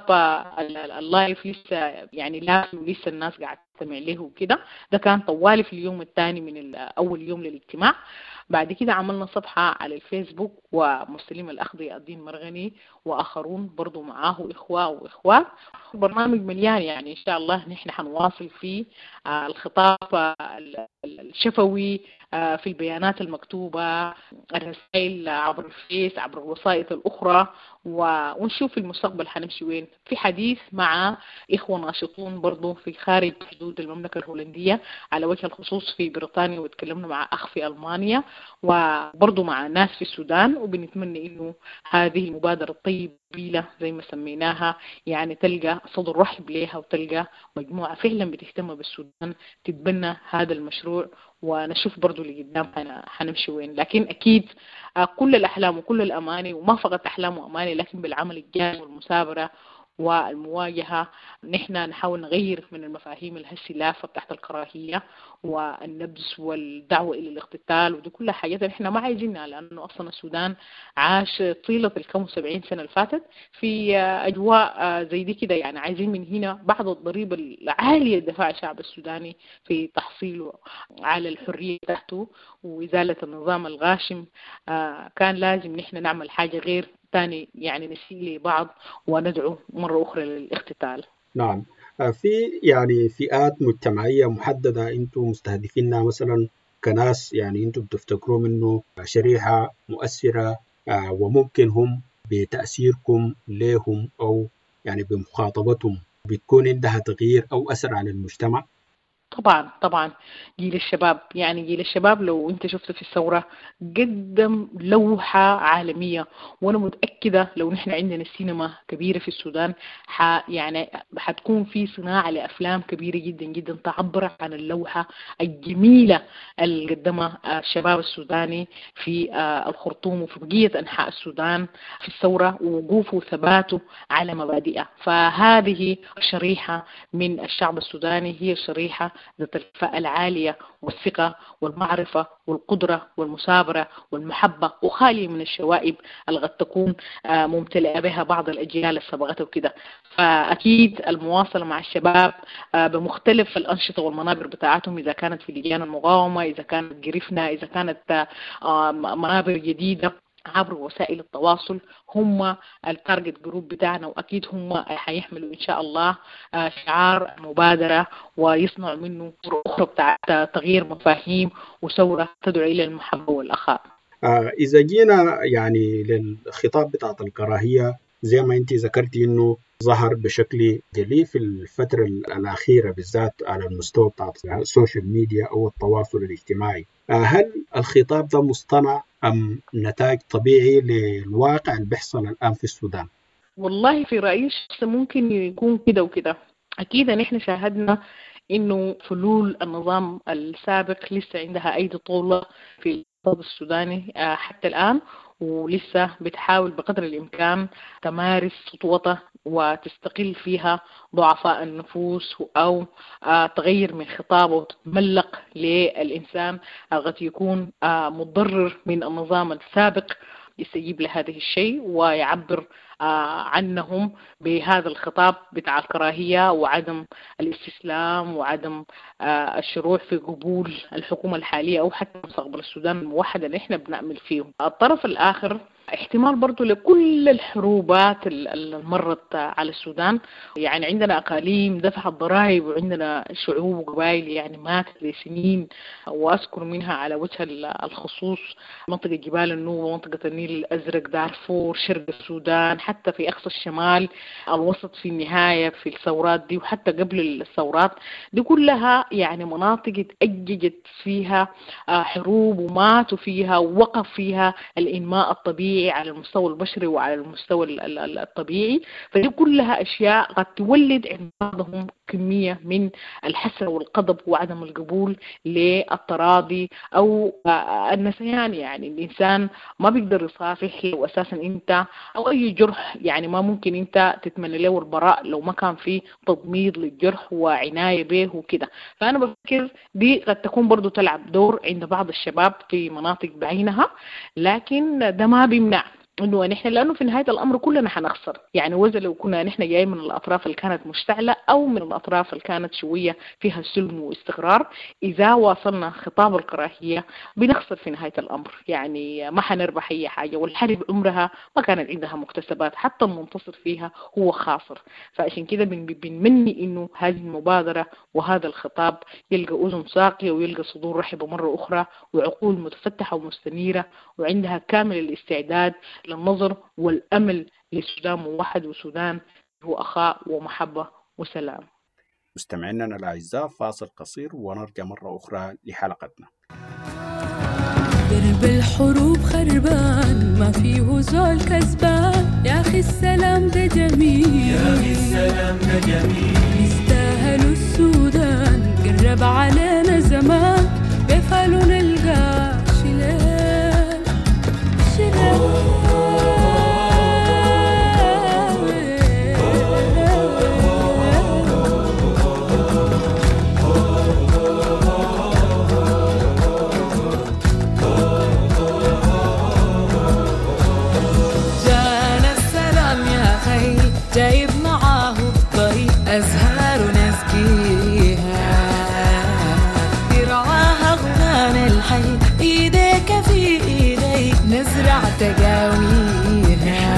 Speaker 11: اللايف لسه يعني لسه الناس قاعدة تستمع له وكده. ده كان طوالي في اليوم الثاني من أول يوم للاجتماع. بعد كده عملنا صفحة على الفيسبوك، ومستلم الأخ ضياء الدين مرغني وآخرون برضو معاه إخوة وإخوات. برنامج مليان يعني إن شاء الله نحن حنواصل فيه الخطاب الشفوي، في البيانات المكتوبة، الرسائل عبر الفيس، عبر الوسائط الأخرى، ونشوف في المستقبل حنمشي وين. في حديث مع إخوة ناشطون برضو في خارج حدود المملكة الهولندية على وجه الخصوص في بريطانيا، وتكلمنا مع أخ في ألمانيا، وبرضو مع ناس في السودان، وبنتمنى إنه هذه المبادرة الطيبة زي ما سميناها يعني تلقى صدر رحب لها، وتلقى مجموعة فعلا بتهتم بالسودان تتبنى هذا المشروع، ونشوف برضو اللي قدام حنمشي وين. لكن أكيد كل الأحلام وكل الأماني، وما فقط أحلام وأماني، لكن بالعمل الجاد والمثابرة والمواجهة نحن نحاول نغير من المفاهيم السلافة تحت الكراهية والنبز والدعوة إلى الاقتتال، ودي كلها حاجات نحن ما عايزينها، لأنه أصلا السودان عاش طيلة الكم 70 سنة الفاتت في أجواء زي دي كده. يعني عايزين من هنا بعض الضريبة العالية دفع الشعب السوداني في تحصيله على الحرية تحته وإزالة النظام الغاشم. كان لازم نحن نعمل حاجة غير ثاني، يعني نسيل بعض وندعو مرة أخرى للاقتتال.
Speaker 8: نعم، في يعني فئات مجتمعية محددة أنتم مستهدفينها مثلا كناس، يعني أنتم بتفتكروا منه شريحة مؤثرة وممكن هم بتأثيركم لهم أو يعني بمخاطبتهم بتكون عندها تغيير أو أثر على المجتمع؟
Speaker 11: طبعا جيل الشباب، يعني جيل الشباب لو انت شفت في الثورة قدم لوحة عالمية، وانا متأكدة لو نحن عندنا سينما كبيرة في السودان يعني حتكون في صناعة لأفلام كبيرة جدا جدا تعبر عن اللوحة الجميلة اللي قدمها الشباب السوداني في الخرطوم وفي بقية أنحاء السودان في الثورة، ووقوفه وثباته على مبادئه. فهذه شريحة من الشعب السوداني هي شريحة ذات الكفاءة العالية والثقة والمعرفة والقدرة والمثابرة والمحبة، وخالية من الشوائب اللي قد تكون ممتلئة بها بعض الأجيال السابقة وكده. فأكيد المواصلة مع الشباب بمختلف الأنشطة والمنابر بتاعتهم، إذا كانت في لجان المقاومة، إذا كانت جريفنا، إذا كانت منابر جديدة عبر وسائل التواصل، هم التارجت جروب بتاعنا، وأكيد هم حيحملوا إن شاء الله شعار مبادرة ويصنعوا منه أخرى بتاع تغيير مفاهيم وثورة تدعو إلى المحبة والأخاء.
Speaker 8: إذا جينا يعني للخطاب بتاع الكراهية زي ما أنت ذكرتي إنه ظهر بشكل جلي في الفترة الأخيرة بالذات على المستوى بتاع السوشيال ميديا أو التواصل الاجتماعي، هل الخطاب ده مصطنع أم نتاج طبيعي للواقع اللي بيحصل الآن في السودان؟
Speaker 11: والله في رأيي الشخصي ممكن يكون كده وكده. أكيد نحن شاهدنا إنه فلول النظام السابق لسه عندها أيدي طولة في الاقتصاد السوداني حتى الآن، ولسه بتحاول بقدر الإمكان تمارس خطوتها وتستقل فيها ضعفاء النفوس، أو تغير من خطابه وتتملق للإنسان قد يكون متضرر من النظام السابق يستجيب لهذه الشيء ويعبر عنهم بهذا الخطاب بتاع الكراهية وعدم الاستسلام وعدم الشروع في قبول الحكومة الحالية أو حتى مستقبل السودان الموحد اللي احنا بنأمل فيه. الطرف الآخر احتمال برضو لكل الحروبات اللي مرت على السودان، يعني عندنا أقاليم دفعت ضرائب وعندنا شعوب وقبائل يعني ماتت لسنين، وأذكر منها على وجه الخصوص منطقة جبال النوبة، منطقة النيل الأزرق، دارفور، شرق السودان، حتى في أقصى الشمال، الوسط في النهاية في الثورات دي وحتى قبل الثورات دي كلها يعني مناطق اتأججت فيها حروب وماتوا فيها ووقف فيها الإنماء الطبيعي على المستوى البشري وعلى المستوى الطبيعي. فدي كلها أشياء قد تولد عند بعضهم كمية من الحسرة والغضب وعدم القبول للتراضي أو النسيان. يعني الإنسان ما بيقدر يصافح لو أساسا أنت أو أي جرح يعني ما ممكن أنت تتمنى له البراء لو ما كان في تضميد للجرح وعناية به وكده. فأنا بفكر دي قد تكون برضو تلعب دور عند بعض الشباب في مناطق بعينها، لكن ده ما بيمنع انه نحن لانه في نهايه الامر كلنا حنخسر. يعني وإذا لو كنا نحن جاي من الاطراف اللي كانت مشتعله او من الاطراف اللي كانت شويه فيها سلم واستقرار، اذا واصلنا خطاب الكراهيه بنخسر في نهايه الامر، يعني ما حنربح اي حاجه. والحرب عمرها ما كانت عندها مكتسبات، حتى المنتصر فيها هو خاسر. فعشان كده بنمني انه هذه المبادره وهذا الخطاب يلقى اذن ساقيه ويلقى صدور رحبه مره اخرى وعقول متفتحه ومستنيره وعندها كامل الاستعداد للنظر والأمل للسودان موحد وسودان هو أخاء ومحبة وسلام.
Speaker 8: مستمعينا الأعزاء، فاصل قصير ونرجع مرة أخرى لحلقتنا.
Speaker 12: درب الحروب خربان ما فيه زول كسبان، يا أخي السلام ده جميل، يا أخي السلام ده جميل، يستاهلوا السودان قرب علينا زمان، بفعلوا نلقى شلال شلال. جايب معاه الطريق أزهار ونسقيها، يرعاها غنان الحي، إيديك في إيدي نزرع تقاويها،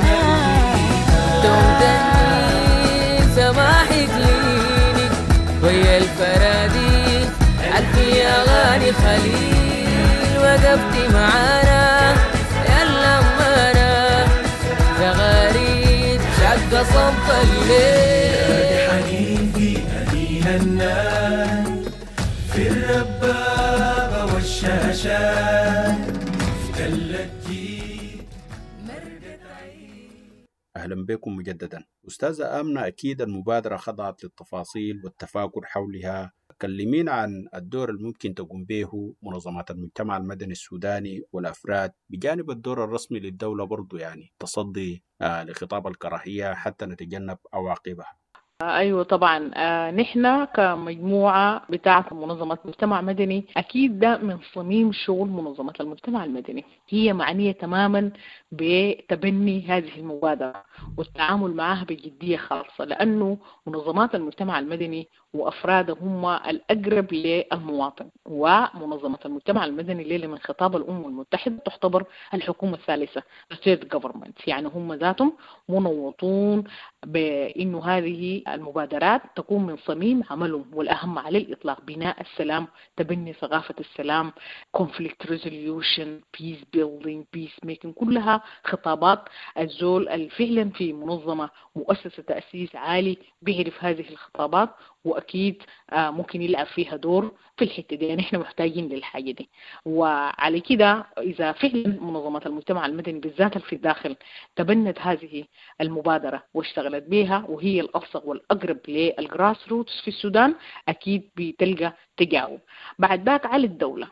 Speaker 12: تودني سماح جليني ويا الفراديس عالفي أغاني خليل، وقفتي معانا يلا مانا زغاريد شق صمت الليل، حنين في أنين الناي في الربابة والشاشات في تلتي مرقت عين.
Speaker 8: أهلا بكم مجددا. أستاذة آمنة، أكيد المبادرة خضعت للتفاصيل والتفاكر حولها. كلمين عن الدور الممكن تقوم به منظمات المجتمع المدني السوداني والأفراد بجانب الدور الرسمي للدولة برضو، يعني تصدي لخطاب الكراهية حتى نتجنب عواقبها.
Speaker 11: أيوة طبعا. نحن كمجموعة بتاعة منظمة مجتمع مدني أكيد ده من صميم شغل منظمة المجتمع المدني، هي معنية تماما بتبني هذه المبادرة والتعامل معها بجدية خاصة، لأنه منظمات المجتمع المدني وأفراده هم الأقرب للمواطن، ومنظمة المجتمع المدني اللي من خطاب الأمم المتحدة تعتبر الحكومة الثالثة State Government، يعني هم ذاتهم منوطون بأنه هذه المبادرات تكون من صميم عملهم، والأهم على الإطلاق بناء السلام، تبني ثقافة السلام، conflict resolution، peace building، peace making، كلها خطابات الزول الفعلا في منظمة مؤسسة تأسيس عالي بيعرف هذه الخطابات، وأكيد ممكن يلعب فيها دور في الحتة دي. نحن محتاجين للحاجة دي، وعلى كده إذا فعلا منظمة المجتمع المدني بالذات في الداخل تبنت هذه المبادرة واشتغلت بها وهي الأفصح والأقرب للجراس روتس في السودان، أكيد بتلقى تجاوب. بعد ذاك على الدولة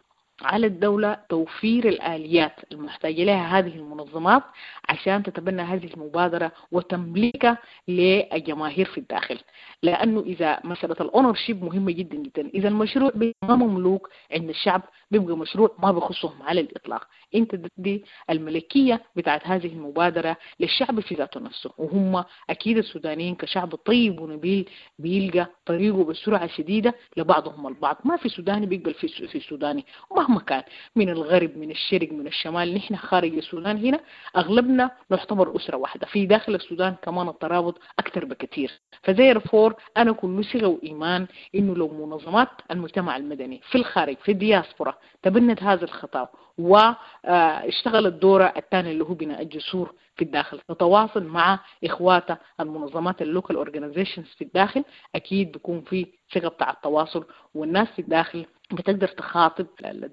Speaker 11: على الدولة توفير الآليات المحتاجة لها هذه المنظمات عشان تتبنى هذه المبادرة وتملكها للجماهير في الداخل. لأنه إذا مسألة الأونرشيب مهمة جدا جدا، إذا المشروع ما مملوك عند الشعب بيبقى مشروع ما بيخصهم على الإطلاق. أنت تدي الملكية بتاعت هذه المبادرة للشعب في ذاته نفسه، وهم أكيد السودانيين كشعب طيب ونبيل بيلقى طريقه بسرعة شديدة لبعضهم البعض. ما في سوداني بيقبل في سوداني مهما كان، من الغرب من الشرق من الشمال. نحن خارج السودان هنا أغلبنا نعتبر أسرة واحدة. في داخل السودان كمان الترابط أكثر بكثير. فزي رفور أنا كل ثقة وإيمان إنه لو منظمات المجتمع المدني في الخارج في الدياسبورا تبنت هذا الخطاب واشتغلت دوره الثاني اللي هو بناء الجسور في الداخل، نتواصل مع إخواتها المنظمات اللوكال أورجانيزيشنز في الداخل، أكيد بيكون في ثقة بتاع التواصل، والناس في الداخل بتقدر تخاطب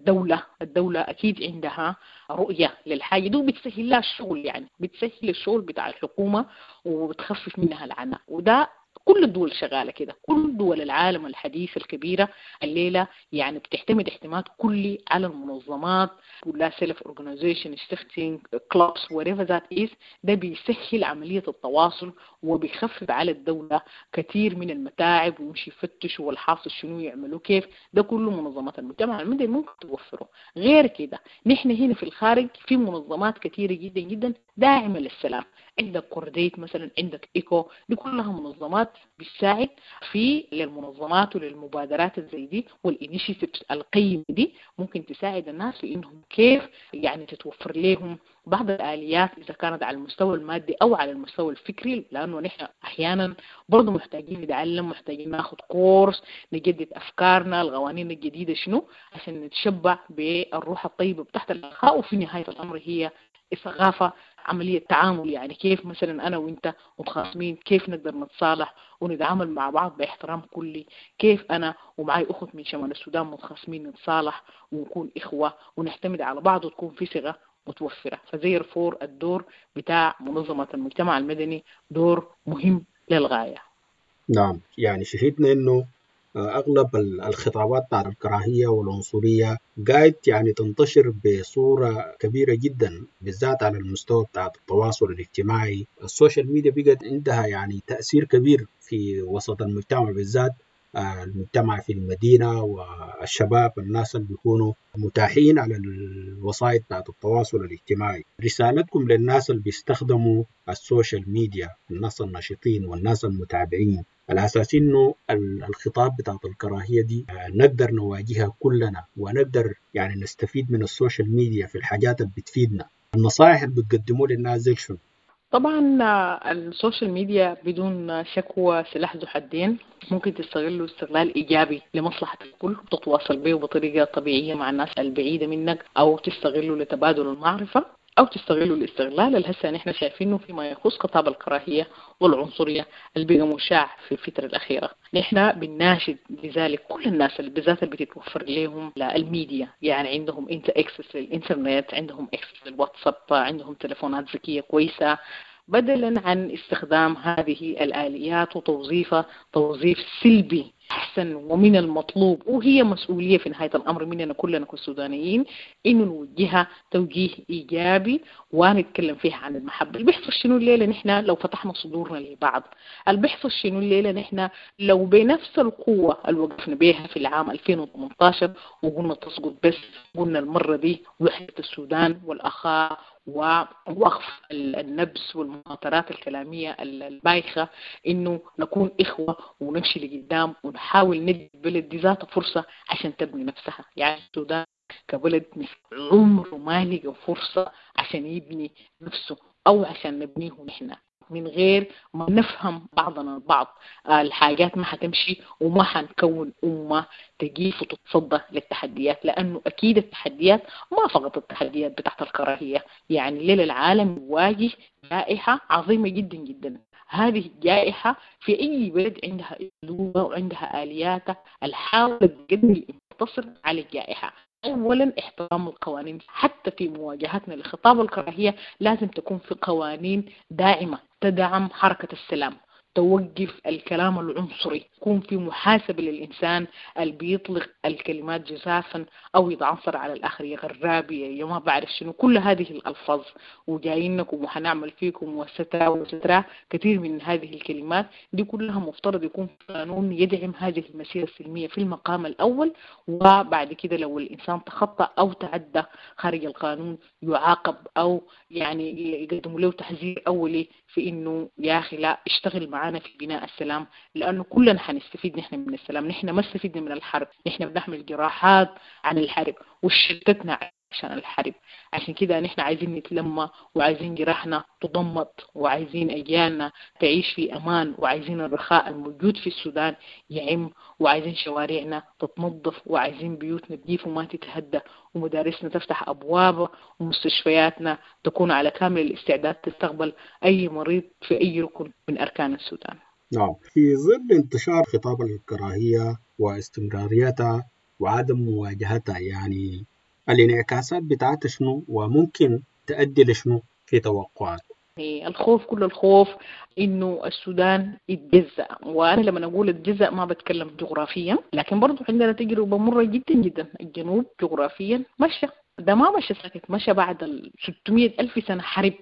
Speaker 11: الدولة أكيد عندها رؤية للحاجة دي وبتسهل لها الشغل، يعني بتسهل الشغل بتاع الحكومة وبتخفف منها العناء. وده كل الدول شغالة كده، كل دول العالم الحديث الكبيرة الليلة يعني بتعتمد اعتماد كلي على المنظمات ولا سيلف اورجانيزيشن ستيفتنج كلوبس whatever that is. ده بيسهل عملية التواصل وبيخفف على الدولة كثير من المتاعب، ويمشي يفتشوا والحاصل شنو يعملوا كيف. ده كله منظمات المجتمع المدني ممكن توفره. غير كده نحن هنا في الخارج في منظمات كثيرة جدا جدا داعمة للسلام. عندك كورديت مثلا، عندك إيكو، دي كلها منظمات بتساعد في للمنظمات وللمبادرات زي دي والإنيشيتيفز القيمة دي، ممكن تساعد الناس في إنهم كيف يعني تتوفر لهم بعض الآليات إذا كانت على المستوى المادي أو على المستوى الفكري. لأنه نحن أحيانا برضو محتاجين نتعلم، محتاجين ناخد كورس نجدد أفكارنا، القوانين الجديدة شنو عشان نتشبع بالروح الطيبة بتاعت الأخاء. وفي نهاية الأمر هي الثقافة، عملية تعامل، يعني كيف مثلا أنا وإنت متخاصمين كيف نقدر نتصالح ونتعامل مع بعض باحترام كلي، كيف أنا ومعي أخت من شمال السودان متخاصمين نتصالح ونكون إخوة ونعتمد على بعض وتكون في ثقة متوفرة. فزي رفور الدور بتاع منظمة المجتمع المدني دور مهم للغاية.
Speaker 8: نعم، يعني شهدنا إنه أغلب الخطابات بتاعت الكراهية والعنصرية قاعد يعني تنتشر بصورة كبيرة جدا، بالذات على المستوى بتاع التواصل الاجتماعي. السوشيال ميديا بقت عندها يعني تأثير كبير في وسط المجتمع، بالذات المجتمع في المدينة والشباب، الناس اللي بيكونوا متاحين على الوسائل بتاعت التواصل الاجتماعي. رسالتكم للناس اللي بيستخدموا السوشيال ميديا، الناس الناشطين والناس المتابعين، الأساس إنه الخطاب بتاعت الكراهية دي نقدر نواجهها كلنا ونقدر يعني نستفيد من السوشيال ميديا في الحاجات اللي بتفيدنا. النصائح اللي بتقدموا للناس زي شنو؟
Speaker 11: طبعا السوشيال ميديا بدون شكوى سلاح ذو حدين، ممكن تستغله استغلال إيجابي لمصلحة الكل، تتواصل به بطريقة طبيعية مع الناس البعيدة منك، أو تستغله لتبادل المعرفة، أو تستغله الاستغلال اللي هسه نحن شايفينه فيما يخص خطاب الكراهية والعنصرية اللي بقى مشاع في الفترة الأخيرة. نحن بنناشد لذلك كل الناس اللي بالذات اللي بتتوفر لهم الميديا، يعني عندهم اكسس للإنترنت، عندهم اكسس للواتساب، عندهم تليفونات ذكية كويسة، بدلا عن استخدام هذه الآليات وتوظيفها توظيف سلبي أحسن ومن المطلوب. وهي مسؤولية في نهاية الأمر مننا كلنا كسودانيين إنه نوجهها توجيه إيجابي ونتكلم فيها عن المحبة. اللي بيحصل شنو الليلة نحن لو فتحنا صدورنا لبعض، اللي بيحصل شنو الليلة نحن لو بنفس القوة اللي وقفنا بها في العام 2018 وقلنا تسقط بس، قلنا المرة دي وحدة السودان والأخاء ووقف النبس والمهاترات الكلامية البايخة، إنه نكون إخوة ونمشي لقدام ونحاول ندي البلد دي ذات فرصة عشان تبني نفسها. يعني السودان كبلد عمره ما لقى فرصة عشان يبني نفسه أو عشان نبنيه نحن. من غير ما نفهم بعضنا البعض الحاجات ما حتمشي وما حنكون أمة تجيف وتتصدى للتحديات. لأنه أكيد التحديات ما فقط التحديات بتاعت الكراهية، يعني ليلة العالم يواجه جائحة عظيمة جدا جدا. هذه الجائحة في أي بلد عندها أسلوبها وعندها آلياتها الحاول تقدم الانتصار على الجائحة. أولا احترام القوانين، حتى في مواجهتنا لخطاب الكراهية لازم تكون في قوانين داعمة تدعم حركة السلام، توقف الكلام العنصري، يكون في محاسبة للإنسان اللي بيطلق الكلمات جزافا أو يتعنصر على الآخر، يا غرابي يا ما بعرف شنو، كل هذه الألفاظ وجايينكم وحنعمل فيكم وسترى كثير من هذه الكلمات دي كلها مفترض يكون قانون يدعم هذه المسيرة السلمية في المقام الأول، وبعد كده لو الإنسان تخطى أو تعدى خارج القانون يعاقب أو يعني يقدموا له تحذير أولي في إنه يا أخي لا اشتغل معانا في بناء السلام، لأنه كلنا حنستفيد نحن من السلام. نحن ما استفدنا من الحرب، نحن بنحمل جراحات عن الحرب وشتتنا عشان الحرب. عشان كده نحن عايزين نتلمى وعايزين جراحنا تضمد وعايزين أجيالنا تعيش في أمان وعايزين الرخاء الموجود في السودان يعم وعايزين شوارعنا تتنظف وعايزين بيوتنا تجيف وما تتهدى ومدارسنا تفتح أبواب ومستشفياتنا تكون على كامل الاستعداد تستقبل أي مريض في أي ركن من أركان السودان.
Speaker 8: نعم، في ظل انتشار خطاب الكراهية واستمراريتها وعدم مواجهتها، يعني الانعكاسات بتاعتها شنو وممكن تؤدي لشنو في توقعات؟
Speaker 11: الخوف، كل الخوف إنه السودان يتجزأ، وأنا لما أقول يتجزأ ما بتكلم جغرافيا، لكن برضو عندنا تجربة مرة جدا جدا. الجنوب جغرافيا مشى، ده ما مشى ساكت، مشى بعد 600,000 سنة حرب،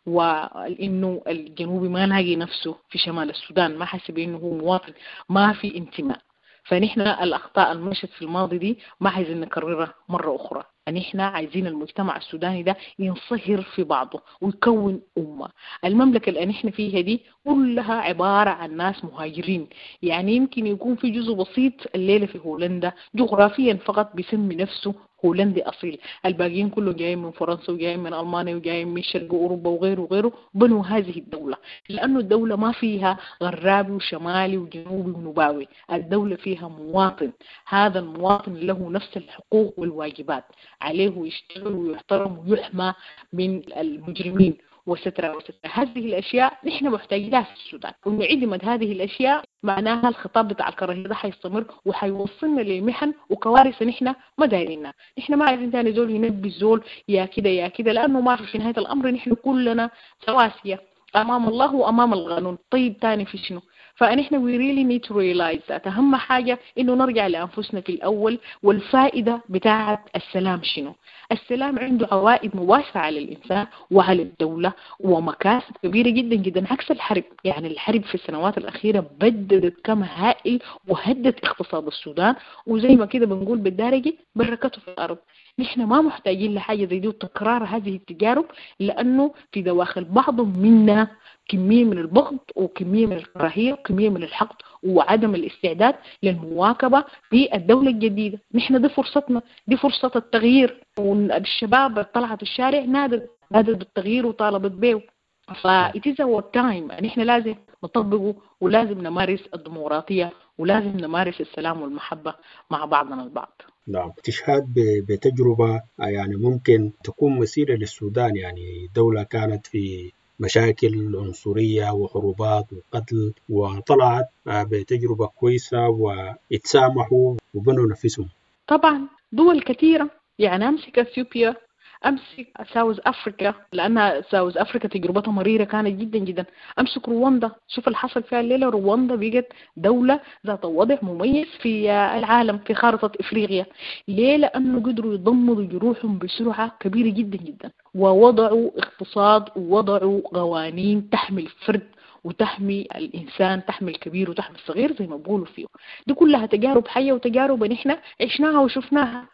Speaker 11: وإنه الجنوبي ما لاقي نفسه في شمال السودان، ما حسب إنه هو مواطن، ما في انتماء. فنحن الأخطاء المشت في الماضي دي ما عايزين نكررها مرة أخرى. نحن عايزين المجتمع السوداني ده ينصهر في بعضه ويكون أمة. المملكة اللي نحن فيها دي كلها عبارة عن ناس مهاجرين، يعني يمكن يكون في جزء بسيط الليلة في هولندا جغرافيا فقط بيسمي نفسه هولندي أصيل، الباقيين كله جايين من فرنسا وجايين من ألمانيا وجايين من شرق أوروبا وغيره وغيره، بنوا هذه الدولة لأنه الدولة ما فيها غرابي وشمالي وجنوبي ونباوي، الدولة فيها مواطن، هذا المواطن له نفس الحقوق والواجبات، عليه يشتغل ويحترم ويحمى من المجرمين وسترة. هذه الأشياء نحن محتاجينها في السودان، ونعدم هذه الأشياء معناها الخطاب بتاع الكراهية ده حيستمر وحيوصلنا لمحن وكوارث نحن ما دايرينها. نحن ما عايزين تاني زول ينبي الزول يا كده يا كده، لأنه ما في نهاية الأمر نحن كلنا سواسية أمام الله وأمام القانون. طيب تاني في شنو؟ فنحن we really need to realize that أهم حاجة إنه نرجع لأنفسنا في الأول. والفائدة بتاعة السلام شنو؟ السلام عنده عوائد مباشرة على الإنسان وعلى الدولة ومكاسب كبيرة جدا جدا عكس الحرب. يعني الحرب في السنوات الأخيرة بددت كم هائل وهدت اقتصاد السودان، وزي ما كده بنقول بالدارجة بركته في الأرض. نحن ما محتاجين لحاجة زي دي وتكرار هذه التجارب، لأنه في دواخل بعض منا كمية من البغض وكمية من الكراهية وكمية من الحقد وعدم الاستعداد للمواكبة في الدولة الجديدة. نحن دي فرصتنا، دي فرصة التغيير، والشباب طلعت الشارع نادت بالتغيير وطالبت بيه. فإتيز اور تايم، نحن لازم نطبقه ولازم نمارس الديمقراطية ولازم نمارس السلام والمحبة مع بعضنا البعض.
Speaker 8: نعم، استشهاد بتجربة يعني ممكن تكون مثيرة للسودان، يعني دولة كانت في مشاكل عنصرية وحروبات وقتل وطلعت بتجربة كويسة واتسامحوا وبنوا نفسهم.
Speaker 11: طبعا دول كثيرة، يعني أمسك أثيوبيا، أمسك ساوث أفريقيا لأن ساوث أفريقيا تجربتها مريرة كانت جدا جدا. أمسك رواندا، شوف اللي حصل فيها الليلة. رواندا بقت دولة ذات وضع مميز في العالم في خارطة إفريقيا. ليه؟ لأنه قدروا يضمدوا جروحهم بسرعة كبيرة جدا جدا، ووضعوا اقتصاد ووضعوا قوانين تحمي الفرد وتحمي الإنسان، تحمي الكبير وتحمي الصغير زي ما بقولوا فيه. دي كلها تجارب حية وتجارب نحن عشناها وشفناها.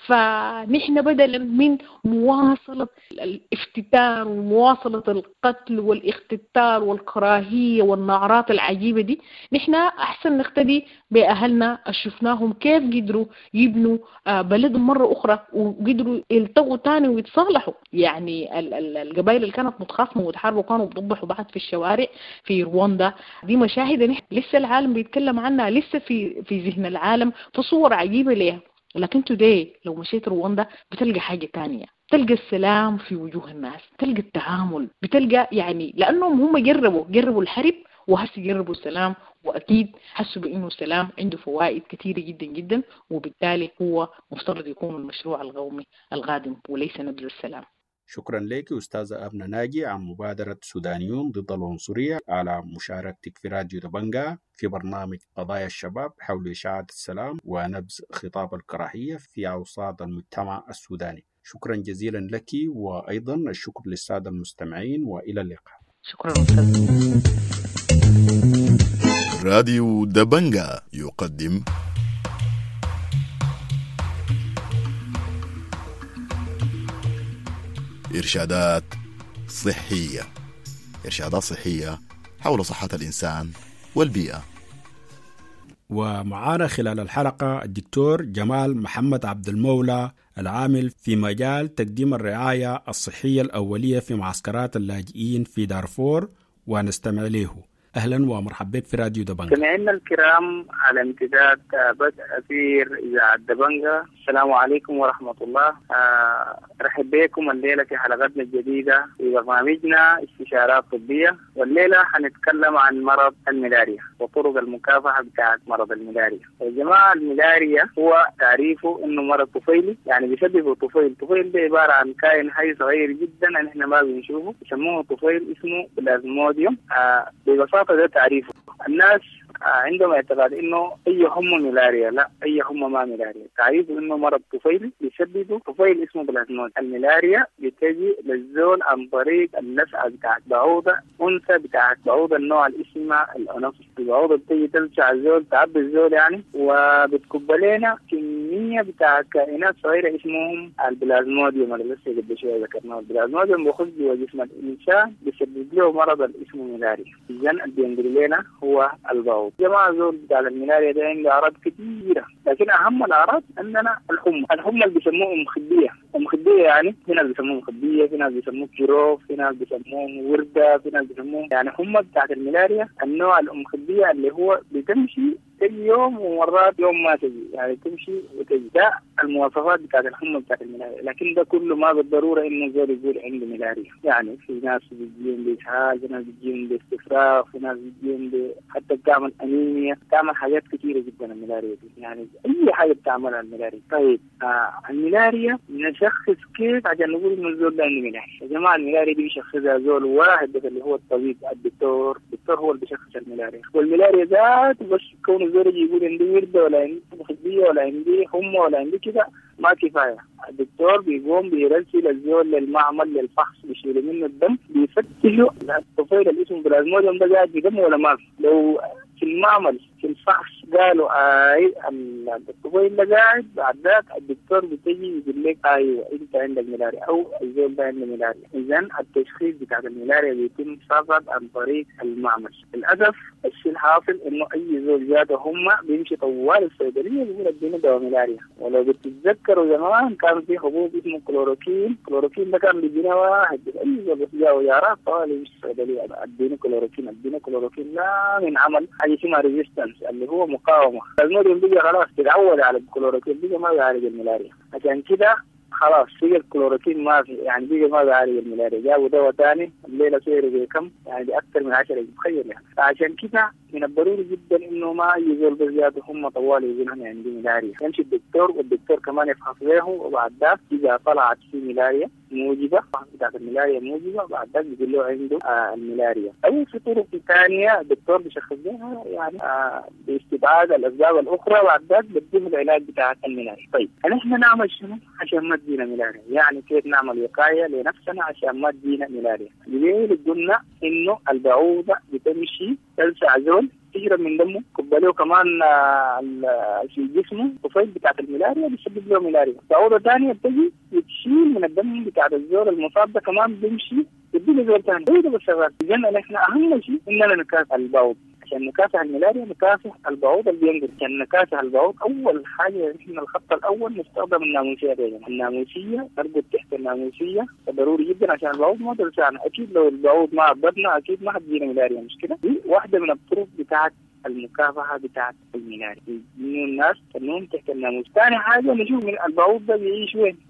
Speaker 11: فنحن بدلا من مواصلة الافتتان ومواصلة القتل والاختتال والكراهية والنعرات العجيبة دي، نحن أحسن نقتدي بأهلنا شفناهم كيف قدروا يبنوا بلدهم مرة أخرى وقدروا يلتقوا تاني ويتصالحوا. يعني القبائل اللي كانت متخاصمة وتحاربوا كانوا بيضبحوا بعض في الشوارع في رواندا. دي مشاهد نحن لسه العالم بيتكلم عنها، لسه في ذهن العالم، في صور عجيبة ليها. لكن today لو مشيت رواندا بتلقى حاجة تانية، بتلقى السلام في وجوه الناس، بتلقى التعامل، بتلقى يعني لأنهم هم جربوا الحرب وهسه جربوا السلام، وأكيد حسوا بأنه السلام عنده فوائد كثيرة جدا جدا، وبالتالي هو مفترض يكون المشروع القومي القادم وليس نبذ السلام.
Speaker 8: شكرا لك أستاذة أمنة ناجي عن مبادرة سودانيون ضد العنصرية على مشاركتك في راديو دبنجة في برنامج قضايا الشباب حول إشاعة السلام ونبذ خطاب الكراهية في أوساط المجتمع السوداني. شكرا جزيلا لك، وأيضا الشكر للسادة المستمعين، وإلى اللقاء.
Speaker 11: شكرا أستاذ.
Speaker 1: راديو دبنجة يقدم إرشادات صحية. إرشادات صحية حول صحة الإنسان والبيئة.
Speaker 8: ومعانا خلال الحلقة الدكتور جمال محمد عبد المولى، العامل في مجال تقديم الرعاية الصحية الأولية في معسكرات اللاجئين في دارفور، ونستمع له. أهلا ومرحبا بك في راديو دبنجة.
Speaker 13: سمعنا الكرام على امتداد بدء أثير إذاعة دبنجة، السلام عليكم ورحمة الله. رحب بكم الليلة في حلقتنا الجديدة في برنامجنا استشارات طبية، والليلة حنتكلم عن مرض الملاريا وطرق المكافحة بتاعت مرض الملاريا. يا جماعة، الملاريا هو تعريفه إنه مرض طفيلي، يعني بيسببه طفيل. طفيل ده عبارة عن كائن حي صغير جدا نحن ما بنشوفه، يسموه طفيل اسمه بلازموديوم. ببساطة ده تعريفه. الناس عندهم اعتقاد انه اي حمى ملاريا، لا، اي حمى ما ملاريا. تعريفه انه مرض طفيلي بيسببه طفيل اسمه بلازمود. الملاريا بتجي للزول عن طريق اللسعه بتاعت بعوضه انثى بتاعت بعوضه النوع اللي اسمها الانوفيس. البعوضه بتجي تلسع الزول، تعبي الزول يعني، وبتكب لنا كميه بتاعت كائنات صغيره اسمهم البلازموديوم اللي لسه قبل شويه ذكرناه. البلازموديوم بيخش جوا جسم الانسان بيسبب له مرض اللي اسمه ملاريا. اذا اللي بينقل لنا هو البعوض. جماعة زول بتاع الملاريا ده عنده أعراض كثيرة، لكن أهم الأعراض عندنا الحمى اللي بيسموه مخدية. ومخدية يعني في ناس بيسموه مخدية، في ناس بيسموه جروف، في ناس بيسموه وردة، في ناس بيسموه يعني حمى بتاعت الملاريا. النوع المخدية اللي هو بتمشي تجي يوم ومرات يوم ما تجي، يعني تمشي وتجي. ده المواصفات بتاعت الحمى بتاعت الملاريا، لكن ده كله ما بالضرورة إنه زول يقول عنده ملاريا. يعني في ناس بيجيهم بإسهال، في ناس بيجيهم باستفراغ، في ناس بيجيهم حتى بتعمل أنيميا، بتعمل حاجات كثيرة جدا الملاريا دي، يعني أي حاجة بتعملها الملاريا. طيب الملاريا نشخص كيف عشان نقول إنه الزول ده عنده ملاريا؟ يا جماعة، الملاريا دي بيشخصها زول واحد بس اللي هو الطبيب، الدكتور هو اللي بيشخص الملاريا. والملاريا ذات بس كون الزول يجي يقول عندي وردة ولا عندي مخدية ولا عندي حمى ولا عندي كده ما كفاية. الدكتور بيقوم بيرسل الزول للمعمل للفحص، بيشيل منه الدم، بيفتشوا الطفيل اللي اسمه بلازموديوم ده قاعد بدم ولا ما في. لو في المعمل في الفحص قالوا الطفيل ده قاعد، بعد ذاك الدكتور بتجي يقول لك ايوه انت عندك ملاريا او الزول ده عنده ملاريا. اذا التشخيص بتاع الملاريا بيتم فقط عن طريق المعمل. للاسف الشيء الحاصل انه اي زول جاته هم بيمشي طوال الصيدليه بيقول اديني دواء ملاريا. ولو بتتذكروا زمان كان في حبوب اسمه كلوروكين ده كان بيدينا واحد اي زول بس جاوا يارات طوال يمشي الصيدليه اديني كلوروكين. لا، من عمل حاجه اسمها ريزيستنس اللي هو مقاومه. الموديل بيجي خلاص تتعود على الكلوروكين، بيجي ما بيعالج الملاريا. عشان كده خلاص بيجي الكلوروكين ما في، يعني بيجي ما بيعالج الملاريا. جابوا دواء ثاني الليله سعره بكم؟ يعني باكثر من 10، تخيل يعني. فعشان كده من الضروري جدا انه ما يزول بزياده هم طوال يقولون عندي ملاريا، يمشي الدكتور والدكتور كمان يفحص له، وبعد ذاك اذا طلعت في ملاريا موجبه بتاعت الملاريا موجبه، بعد ذاك بيقول له عنده الملاريا. او في طرق ثانيه الدكتور بيشخص لها يعني باستبعاد الاسباب الاخرى، بعد ذاك بيديه العلاج بتاع الملاريا. طيب نحن نعمل شنو عشان ما تجينا ملاريا؟ يعني كيف نعمل وقايه لنفسنا عشان ما تجينا ملاريا؟ اللي قلنا انه البعوضه بتمشي تلسع زول تجرب من دمه، كبلوه كمان في جسمه طفيل بتاعت الملاريا بيسبب له ملاريا. بعوضة ثانية بتجي بتشيل من الدم بتاعت الزول المصاب ده كمان بيمشي بيديله زول ثاني. ده بس شغال. إذا نحن أهم شيء إننا نكافح البعوض. عشان نكافح الملاريا نكافح البعوض اللي بينقل. عشان نكافح البعوض أول حاجة نحن الخط الأول نستخدم الناموسية دي. الناموسية نربط تحت الناموسية ضروري جدا عشان البعوض ما تلسعنا. أكيد لو البعوض ما عبدنا أكيد ما حتجينا ملاريا، مش كده؟ دي واحدة من الطرق بتاعت المكافحة بتاعت الملاريا. إنه الناس تنوم تحت الناموس. ثاني حاجة نشوف من البعوض ده بيعيش وين؟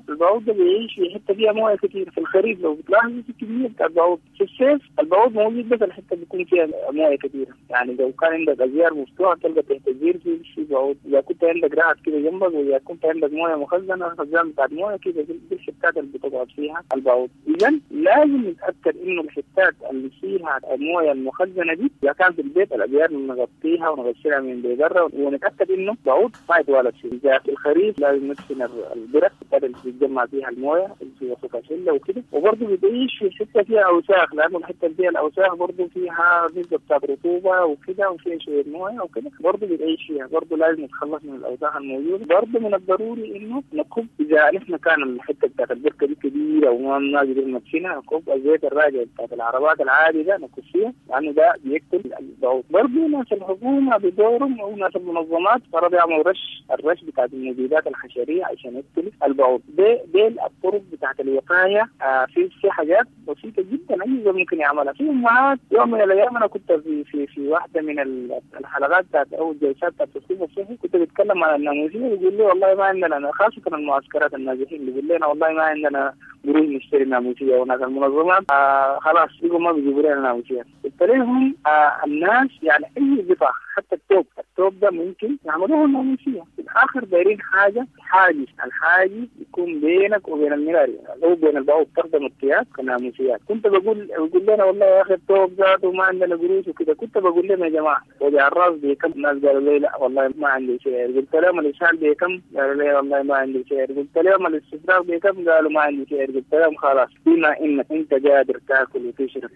Speaker 13: البعوض ده بيعيش في حته فيها مويه كتير. في الخريف لو بتلاحظوا في كميه بتاع البعوض. في الصيف البعوض موجود بس الحته بيكون فيها مويه كتير. يعني لو كان عندك ازيار مفتوحه تلقى تحت الزير في بعوض. اذا كنت عندك رعد كده جنبك واذا كنت عندك مويه مخزنه خزان بتاع المويه كده دي الحتات اللي بتقعد فيها البعوض. اذا لازم نتاكد انه الحتات اللي فيها المويه المخزنه دي اذا كان في البيت الازيار نغطيها ونغسلها من برا ونتاكد انه بعوض ما يتوالد فيه. اذا في الخريف لازم ندفن البرك اللي بتتجمع فيها المويه في وسط الشله وكده. وبرضه بتعيش في حته فيها اوساخ لانه الحته اللي فيها الاوساخ برضه فيها نسبه بتاعت رطوبه وكده وفيها شويه مويه وكده برضه بتعيش فيها. برضه لازم نتخلص من الاوساخ الموجوده. برضه من الضروري انه نكب اذا نحن كان الحته بتاعت البركه دي كبيره وما نقدر ندفنها نكب الزيت الراجع بتاعت العربات العادي ده نكب فيها لانه ده بيقتل البعوض. برضه ناس الحكومه بدورهم او ناس المنظمات صاروا يعملوا الرش بتاعت المبيدات الحشريه عشان يقتل البعوض. دي الطرق بتاعت الوقايه. في حاجات بسيطه جدا اي زول ممكن يعملها. في امهات يوم من الايام انا كنت في واحده من الحلقات بتاعت او الجلسات بتاعت التصوير الصحي كنت بتكلم عن الناموسيه ويقول لي والله ما عندنا خاصه المعسكرات النازحين اللي بيقول لنا والله ما عندنا قروش نشتري ناموسيه وناس المنظمات خلاص يقولوا ما بيجيبوا لنا ناموسيه. قلت لهم الناس يعني اي قطع حتى التوب ده ممكن يعملوه ناموسيه. في الاخر دايرين حاجه الحاجز يكون بينك وبين الملاريا او بين البعوض تخدم القياس كناموسيات. كنت بقول لنا والله يا اخي التوب ذاته ما عندنا قروش وكده. كنت بقول لهم يا جماعه وجع الراس بكم؟ الناس قالوا لي لا والله ما عندي شيء. قلت لهم الاشهال بكم؟ قالوا لي والله ما عندي شيء. قلت لهم الاستفراغ بكم؟ قالوا ما عندي شيء. قلت لهم خلاص بما انك انت قادر تاكل وتشرب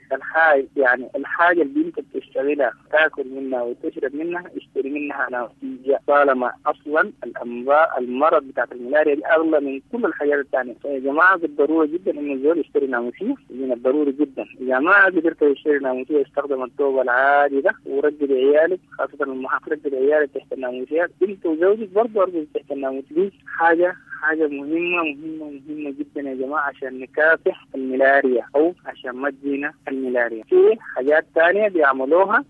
Speaker 13: الحاجه اللي انت بتشتغلها تاكل منها وتشرب منها اشتري منها ناموسيه طالما اصلا المرض بتاعت الملاريا دي اغلى من كل الحاجات الثانيه. فيا جماعه بالضروره جدا انه الزول يشتري ناموسيه من الضروري جدا. اذا ما قدرت تشتري ناموسيه استخدم التوب العادي ده ورجل عيالك خاصه المحاط رجل عيالك تحت الناموسيات. انت وزوجك برضه ارجل تحت الناموسيه. دي حاجه مهمه جدا يا جماعه عشان نكافح الملاريا او عشان ما تجينا الملاريا. في حاجات ثانيه بيعملوها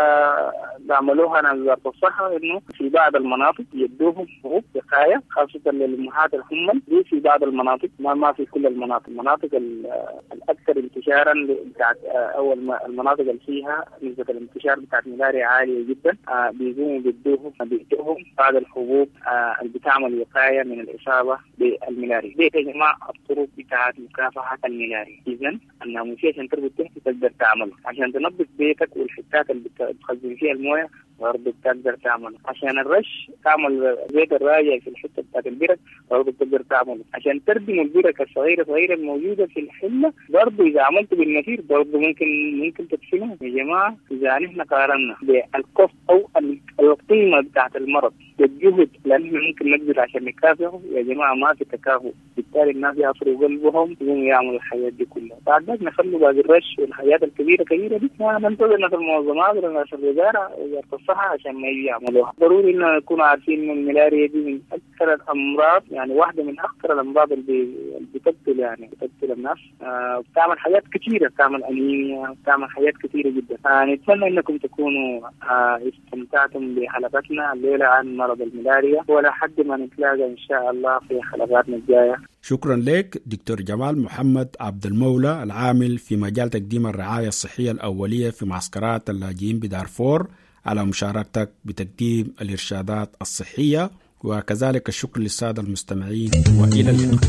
Speaker 13: ناس وزاره الصحه انه في بعض المناطق يدوهم حبوب وقايه خاصه للامهات الحمل. دي في بعض المناطق ما في كل المناطق الاكثر انتشارا بتاعت او المناطق اللي فيها نسبه الانتشار بتاعت الملاريا عاليه جدا بيقوموا بيدوهم بعض الحبوب اللي بتعمل وقايه من الاصابه بالملاريا. دي يا جماعه الطرق بتاعت مكافحه الملاريا. اذا الناموسيه عشان تربط تحت تقدر تعمل عشان تنظف بيتك والحتات اللي بتخزن فيها المويه برضه بتقدر تعمل. عشان الرش تعمل زيت الراجع في الحته بتاعت البرك برضه بتقدر تعمل. عشان تردم البرك الصغيره الموجوده في الحله برضه اذا عملت بالنثير برضه ممكن تدفنها. يا جماعه اذا نحن قارنا بالقف او القيمه بتاعت المرض بالجهد لان احنا ممكن نقدر عشان نكافحه يا جماعه ما في تكافؤ. بالتالي الناس يعصروا قلبهم يقوموا يعملوا الحياه دي كلها. بعد ذلك نخلوا باقي الرش والحياه الكبيره دي ننتظر ناس المنظمات ولا ناس وزاره الصحه عشان ما يجي يعملوها. ضروري ان نكون عارفين ان الملاريا دي من اكثر الامراض يعني واحده من اكثر الامراض اللي بتقتل الناس. بتعمل حاجات كثيره بتعمل انيميا بتعمل حاجات كثيره جدا. نتمنى انكم تكونوا استمتعتم بحلقتنا الليله عن مرض الملاريا ولا حد ما نتلاقى ان شاء الله في حلقاتنا الجايه.
Speaker 8: شكرا لك دكتور جمال محمد عبد المولى العامل في مجال تقديم الرعايه الصحيه الاوليه في معسكرات اللاجئين بدارفور على مشاركتك بتقديم الإرشادات الصحية. وكذلك الشكر للسادة المستمعين وإلى اللقاء.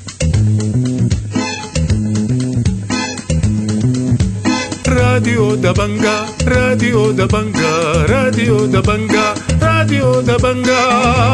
Speaker 14: راديو دبنجا راديو دبنجا راديو دبنجا راديو دبنجا.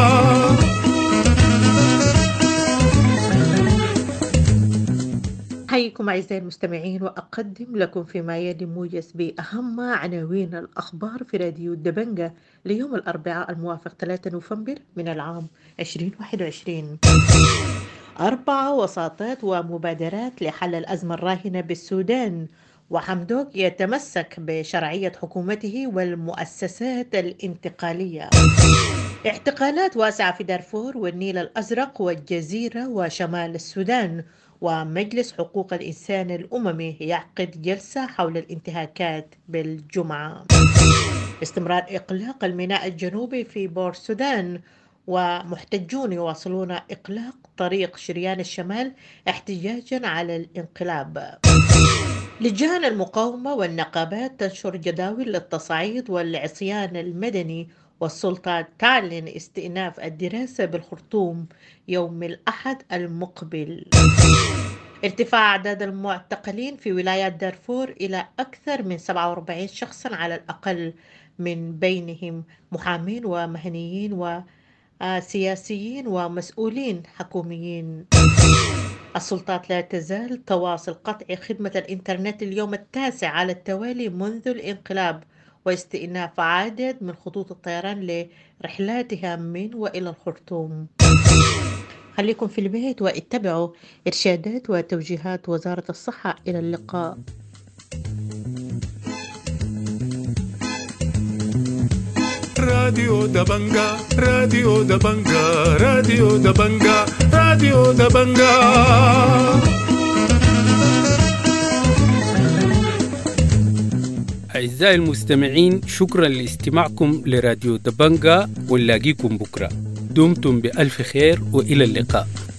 Speaker 15: حيكم أعزائي المستمعين وأقدم لكم فيما يلي موجز بأهم عناوين الأخبار في راديو دبنجا ليوم الأربعاء الموافق 3 نوفمبر من العام 2021. 4 وساطات ومبادرات لحل الأزمة الراهنة بالسودان. وحمدوك يتمسك بشرعية حكومته والمؤسسات الانتقالية. اعتقالات واسعة في دارفور والنيل الأزرق والجزيرة وشمال السودان. ومجلس حقوق الإنسان الأممي يعقد جلسة حول الانتهاكات بالجمعة. استمرار إغلاق الميناء الجنوبي في بور السودان. ومحتجون يواصلون إغلاق طريق شريان الشمال احتجاجا على الانقلاب. لجان المقاومة والنقابات تنشر جداول للتصعيد والعصيان المدني، والسلطة تعلن استئناف الدراسة بالخرطوم يوم الأحد المقبل. ارتفاع أعداد المعتقلين في ولايات دارفور إلى أكثر من 47 شخصا على الأقل، من بينهم محامين ومهنيين وسياسيين ومسؤولين حكوميين. السلطات لا تزال تواصل قطع خدمة الإنترنت اليوم التاسع على التوالي منذ الانقلاب، واستئناف عدد من خطوط الطيران لرحلاتها من وإلى الخرطوم. خليكم في البيت واتبعوا إرشادات وتوجيهات وزارة الصحة. إلى اللقاء.
Speaker 14: راديو دبنجا راديو دبنجا راديو دبنجا راديو دبنجا.
Speaker 6: أعزائي المستمعين، شكرا لاستماعكم لراديو دبنجا، ونلاقيكم بكرة. دمتم بألف خير وإلى اللقاء.